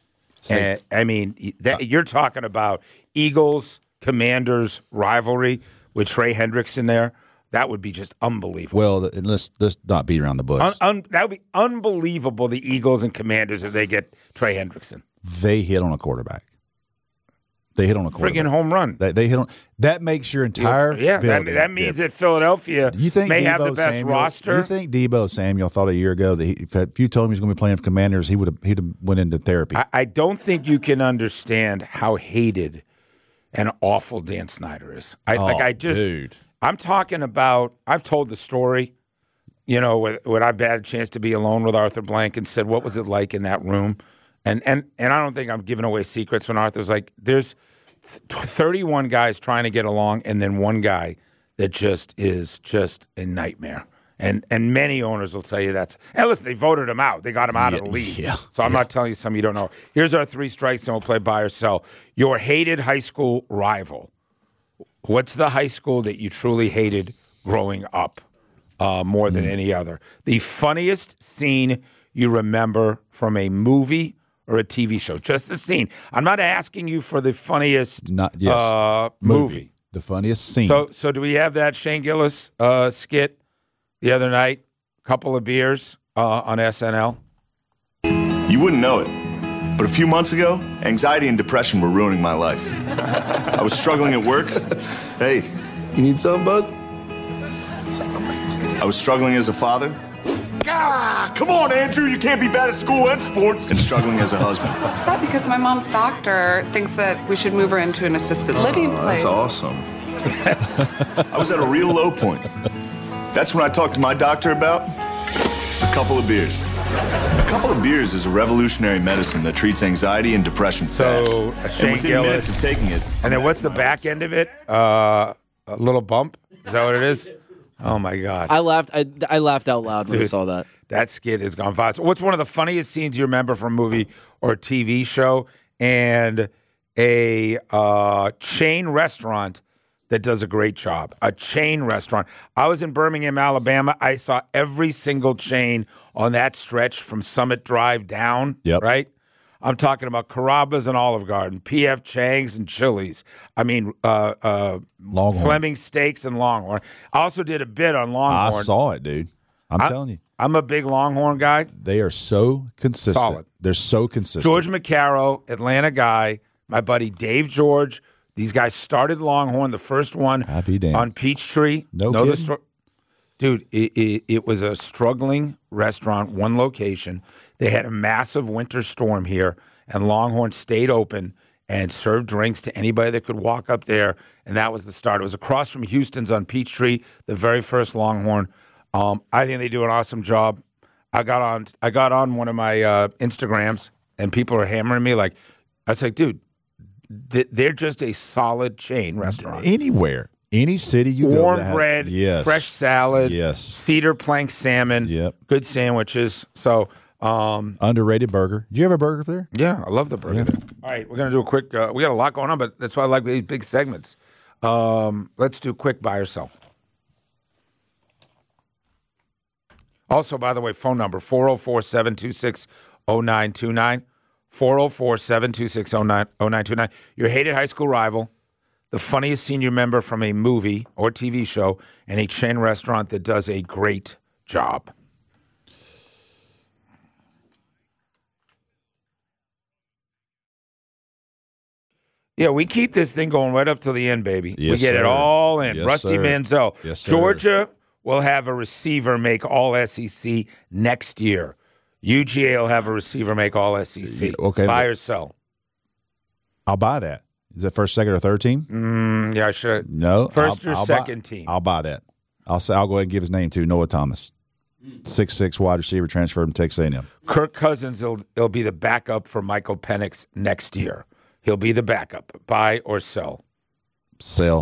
you're talking about Eagles, Commanders rivalry with Trey Hendrickson there. That would be just unbelievable. Well, let's not beat around the bush. That would be unbelievable, the Eagles and Commanders, if they get Trey Hendrickson. They hit on a quarterback. Friggin' home run. They hit on that makes your entire building. That means that Philadelphia may have the best Samuel, roster. You think Deebo Samuel thought a year ago that if you told him he was going to be playing for Commanders, he'd have went into therapy? I don't think you can understand how hated and awful Dan Snyder is. Dude. I'm talking about. I've told the story. You know, when I've had a chance to be alone with Arthur Blank and said, "What was it like in that room?" And I don't think I'm giving away secrets when Arthur's like, "There's 31 guys trying to get along, and then one guy that just is just a nightmare." And many owners will tell you that's. And listen, they voted him out. They got him out of the league. Yeah, so I'm not telling you something you don't know. Here's our 3 strikes, and we'll play buy or sell. Your hated high school rival. What's the high school that you truly hated growing up more than any other? The funniest scene you remember from a movie or a TV show? Just the scene. I'm not asking you for the funniest movie. The funniest scene. So do we have that Shane Gillis skit the other night? A couple of beers on SNL. You wouldn't know it, but a few months ago, anxiety and depression were ruining my life. I was struggling at work. Hey, you need something, bud? I was struggling as a father. Ah, come on, Andrew. You can't be bad at school and sports. And struggling as a husband. Is that because my mom's doctor thinks that we should move her into an assisted living place? That's awesome. I was at a real low point. That's when I talked to my doctor about a couple of beers. A couple of beers is a revolutionary medicine that treats anxiety and depression fast. So, And Shane within Gillis. minutes of taking it. And then what's the back end of it? A little bump? Is that what it is? Oh, my God. I laughed. I laughed out loud when I Dude, saw that. That skit has gone viral. So what's one of the funniest scenes you remember from a movie or TV show? And a chain restaurant that does a great job. A chain restaurant. I was in Birmingham, Alabama. I saw every single chain on that stretch from Summit Drive down. Yep. Right? I'm talking about Carrabba's and Olive Garden, P.F. Chang's and Chili's. I mean, Longhorn. Fleming Steaks and Longhorn. I also did a bit on Longhorn. I saw it, dude. I'm telling you. I'm a big Longhorn guy. They are so consistent. Solid. They're so consistent. George McCarrow, Atlanta guy. My buddy Dave George. These guys started Longhorn, the first one on Peachtree. No Know the kidding? Dude, it was a struggling restaurant, one location. They had a massive winter storm here, and Longhorn stayed open and served drinks to anybody that could walk up there, and that was the start. It was across from Houston's on Peachtree, the very first Longhorn. I think they do an awesome job. I got on one of my Instagrams, and people are hammering me like, I was like, dude, they're just a solid chain restaurant. Anywhere. Any city you go. Warm bread, yes. fresh salad, Yes. cedar plank salmon, good sandwiches. So underrated burger. Do you have a burger there? Yeah, I love the burger. There. All right, we're gonna do a quick. We got a lot going on, but that's why I like these big segments. Let's do quick buy or sell. Also, by the way, phone number 404-726-0929. 404-726-0929. Your hated high school rival, the funniest senior member from a movie or TV show, and a chain restaurant that does a great job. Yeah, we keep this thing going right up to the end, baby. Yes, we get sir. it all in. Yes, Rusty sir. Manziel. Yes, sir. Georgia will have a receiver make all SEC next year. UGA will have a receiver make all SEC. Okay, Buy but- or sell? I'll buy that. Is it first, second, or third team? Yeah, I should. No. First or I'll second buy, team? I'll buy that. I'll go ahead and give his name to Noah Thomas. 6'6" wide receiver transferred from Texas A&M. Kirk Cousins will be the backup for Michael Penix next year. He'll be the backup. Buy or sell? Sell.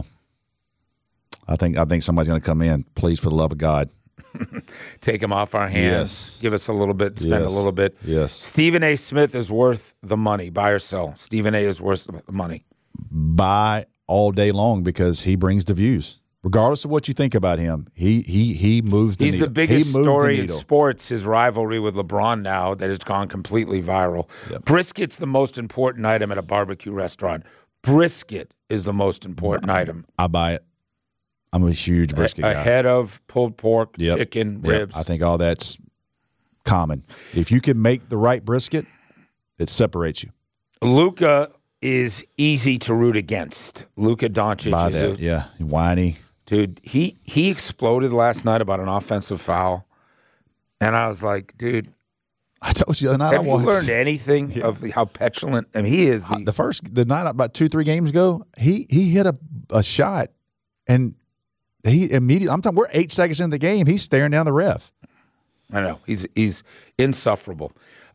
I think somebody's going to come in. Please, for the love of God. Take him off our hands. Yes. Give us a little bit, spend a Yes. little bit. Yes. Stephen A. Smith is worth the money. Buy or sell? Stephen A. is worth the money. Buy all day long because he brings the views. Regardless of what you think about him, he moves the He's needle. the biggest He moves story the in needle. sports, his rivalry with LeBron now that has gone completely viral. Brisket's the most important item at a barbecue restaurant. Brisket is the most important item. I buy it. I'm a huge brisket guy. Ahead of pulled pork, Yep. chicken, Yep. ribs. I think all that's common. If you can make the right brisket, it separates you. Luka is easy to root against. Luka Doncic Buy is that, yeah. Whiny. Dude, he exploded last night about an offensive foul. And I was like, dude, I told you the other night have I you watched. learned anything of how petulant? I mean, he is the night about 2-3 games ago, he hit a shot and he immediately, I'm talking, we're 8 seconds in the game, he's staring down the ref. I know. He's insufferable.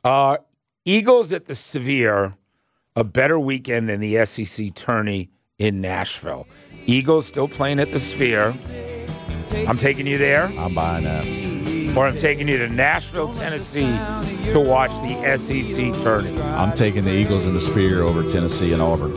Eagles at the Sphere, a better weekend than the SEC tourney in Nashville. Eagles still playing at the Sphere. I'm taking you there. I'm buying that. Or I'm taking you to Nashville, Tennessee to watch the SEC tourney. I'm taking the Eagles in the Sphere over Tennessee and Auburn.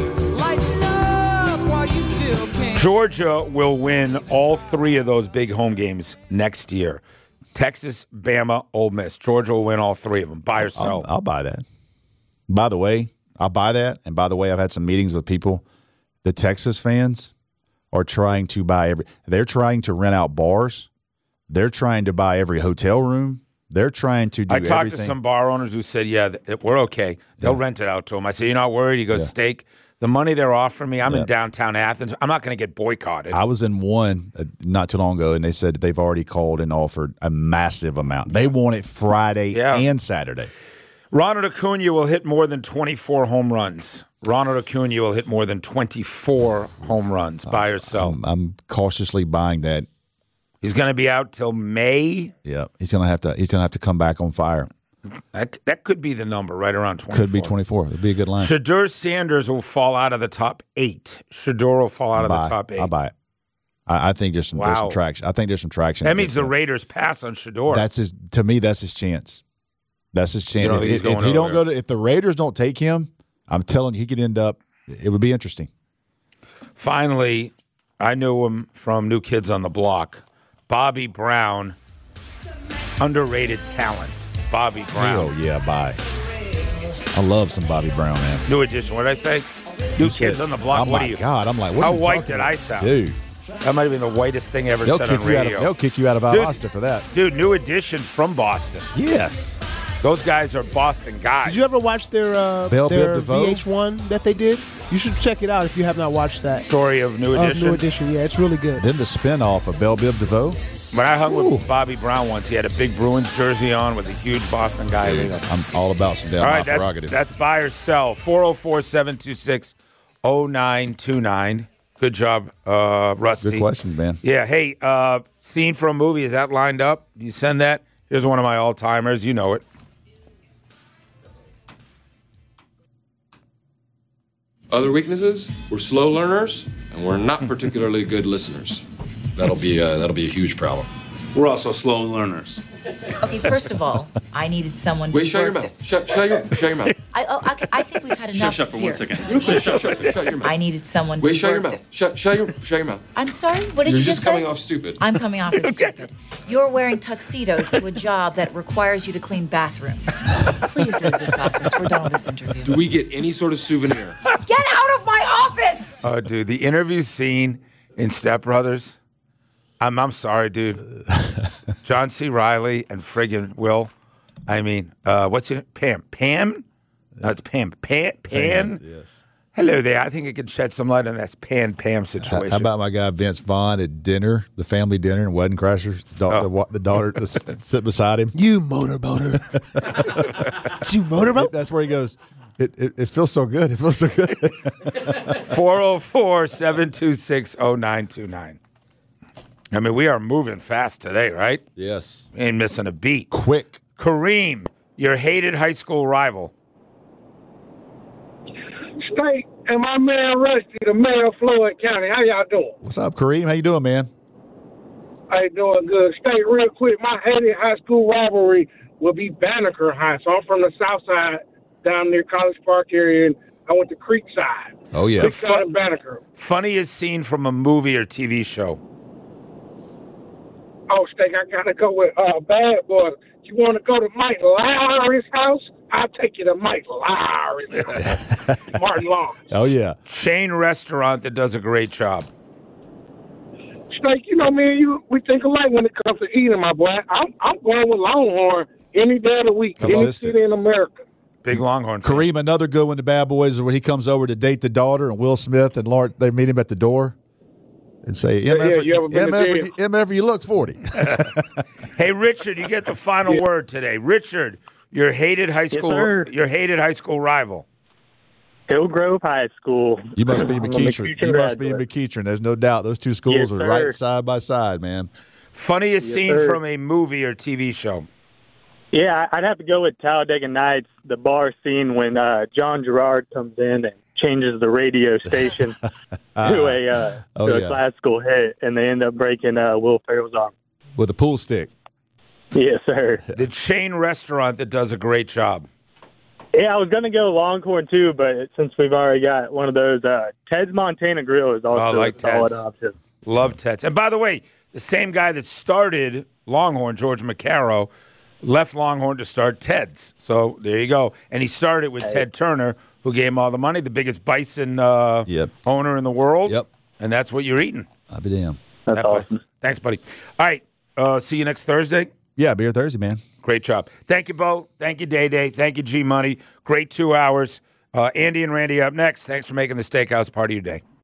Georgia will win all 3 of those big home games next year. Texas, Bama, Ole Miss. Georgia will win all 3 of them. Buy or sell? I'll buy that. By the way, I'll buy that. And by the way, I've had some meetings with people. The Texas fans are trying to buy they're trying to rent out bars. They're trying to buy every hotel room. They're trying to do I talked everything. to some bar owners who said, yeah, we're okay. They'll rent it out to them. I said, you're not worried? He goes, steak. The money they're offering me, I'm in downtown Athens. I'm not going to get boycotted. I was in one not too long ago, and they said they've already called and offered a massive amount. They want it Friday and Saturday. Ronald Acuna will hit more than 24 home runs. Ronald Acuna will hit more than 24 home runs. Buy or sell? I'm cautiously buying that. He's going to be out till May. Yeah, he's gonna have to come back on fire. That could be the number, right around 24. Could be 24. It'd be a good line. Shedeur Sanders will fall out of the top 8. Shedeur will fall out of the top 8. I'll buy it. I think there's some traction. I think there's some traction. That means the Raiders pass on Shedeur. To me, that's his chance. That's his chance. If the Raiders don't take him, I'm telling you, he could end up. It would be interesting. Finally, I knew him from New Kids on the Block. Bobby Brown, underrated talent. Bobby Brown. Oh yeah, bye. I love some Bobby Brown, man. New edition. What did I say? New Kids on the Block. Oh what my are you? God, I'm like, what how are you white talking did about? I sound, dude? That might have been the whitest thing ever said on radio. They'll kick you out of Valdosta for that. Dude, New Edition from Boston. Yes. Those guys are Boston guys. Did you ever watch their Bell Biv DeVoe? VH1 that they did? You should check it out if you have not watched that. Story of New Edition? New Edition, yeah. It's really good. Then the spinoff of Bell Biv DeVoe. When I hung with Bobby Brown once, he had a big Bruins jersey on with a huge Boston guy. Dude, I'm all about some damn all right, prerogative. that's buy or sell. 404-726-0929. Good job, Rusty. Good question, man. Yeah, hey, scene from a movie, is that lined up? You send that? Here's one of my all-timers. You know it. Other weaknesses, we're slow learners, and we're not particularly good listeners. That'll be a huge problem. We're also slow learners. Okay, first of all, I needed someone Wait, to shut your work mouth. Shut your mouth. I think we've had enough Shut for here. 1 second. Shut your mouth. I needed someone Wait, to shut your work mouth. Shut your mouth. I'm sorry? What did You're you just just say? coming off stupid. I'm coming off as stupid. You're wearing tuxedos to a job that requires you to clean bathrooms. Please leave this office. We're done with this interview. Do we get any sort of souvenir? Get out of my office! Oh, dude, the interview scene in Step Brothers. I'm sorry, dude. John C. Reilly and friggin' Will. I mean, what's it? Pam? No, it's Pam. Pan? Yes. Hello there. I think it could shed some light on that Pam situation. How about my guy Vince Vaughn at dinner, the family dinner in Wedding Crashers? The daughter sit beside him. You motorboater. You motorboat? That's where he goes. It feels so good. It feels so good. 404-726-0929. I mean, we are moving fast today, right? Yes. Ain't missing a beat. Quick. Kareem, your hated high school rival. State and my man Rusty, the mayor of Floyd County. How y'all doing? What's up, Kareem? How you doing, man? I doing good. State, real quick, my hated high school rivalry will be Banneker High. So I'm from the south side, down near College Park area, and I went to Creekside. Oh, yeah. Creekside and Banneker. Funniest scene from a movie or TV show. Oh, Steak, I got to go with Bad Boys. You want to go to Mike Lowry's house? I'll take you to Mike Lowry's house. Martin Long. Oh, yeah. Chain restaurant that does a great job. Steak, you know, me and you, we think alike when it comes to eating, my boy. I'm going with Longhorn any day of the week, any city in America. Big Longhorn. Kareem, another good one to Bad Boys is when he comes over to date the daughter, and Will Smith and Lauren, they meet him at the door and say, MF, you look 40. Hey, Richard, you get the final word today. Richard, your hated high school rival. Hillgrove High School. You must be McEachern. You must be McEachern. There's no doubt. Those two schools are sir. right side by side, man. Funniest Yes, scene sir. from a movie or TV show. Yeah, I'd have to go with Talladega Nights, the bar scene when John Gerard comes in and changes the radio station to a classical hit, and they end up breaking Will Ferrell's arm. With a pool stick. Yes, sir. The chain restaurant that does a great job. Yeah, I was going to go Longhorn, too, but since we've already got one of those, Ted's Montana Grill is also like a solid Ted's. option. Love Ted's. And by the way, the same guy that started Longhorn, George McCarrow, left Longhorn to start Ted's. So there you go. And he started with Ted Turner, who gave him all the money, the biggest bison owner in the world. Yep. And that's what you're eating. I'll be damned. That's awesome. Thanks, buddy. All right. See you next Thursday. Yeah, be here Thursday, man. Great job. Thank you, Bo. Thank you, Day Day. Thank you, G Money. Great 2 hours. Andy and Randy up next. Thanks for making the Steakhouse part of your day.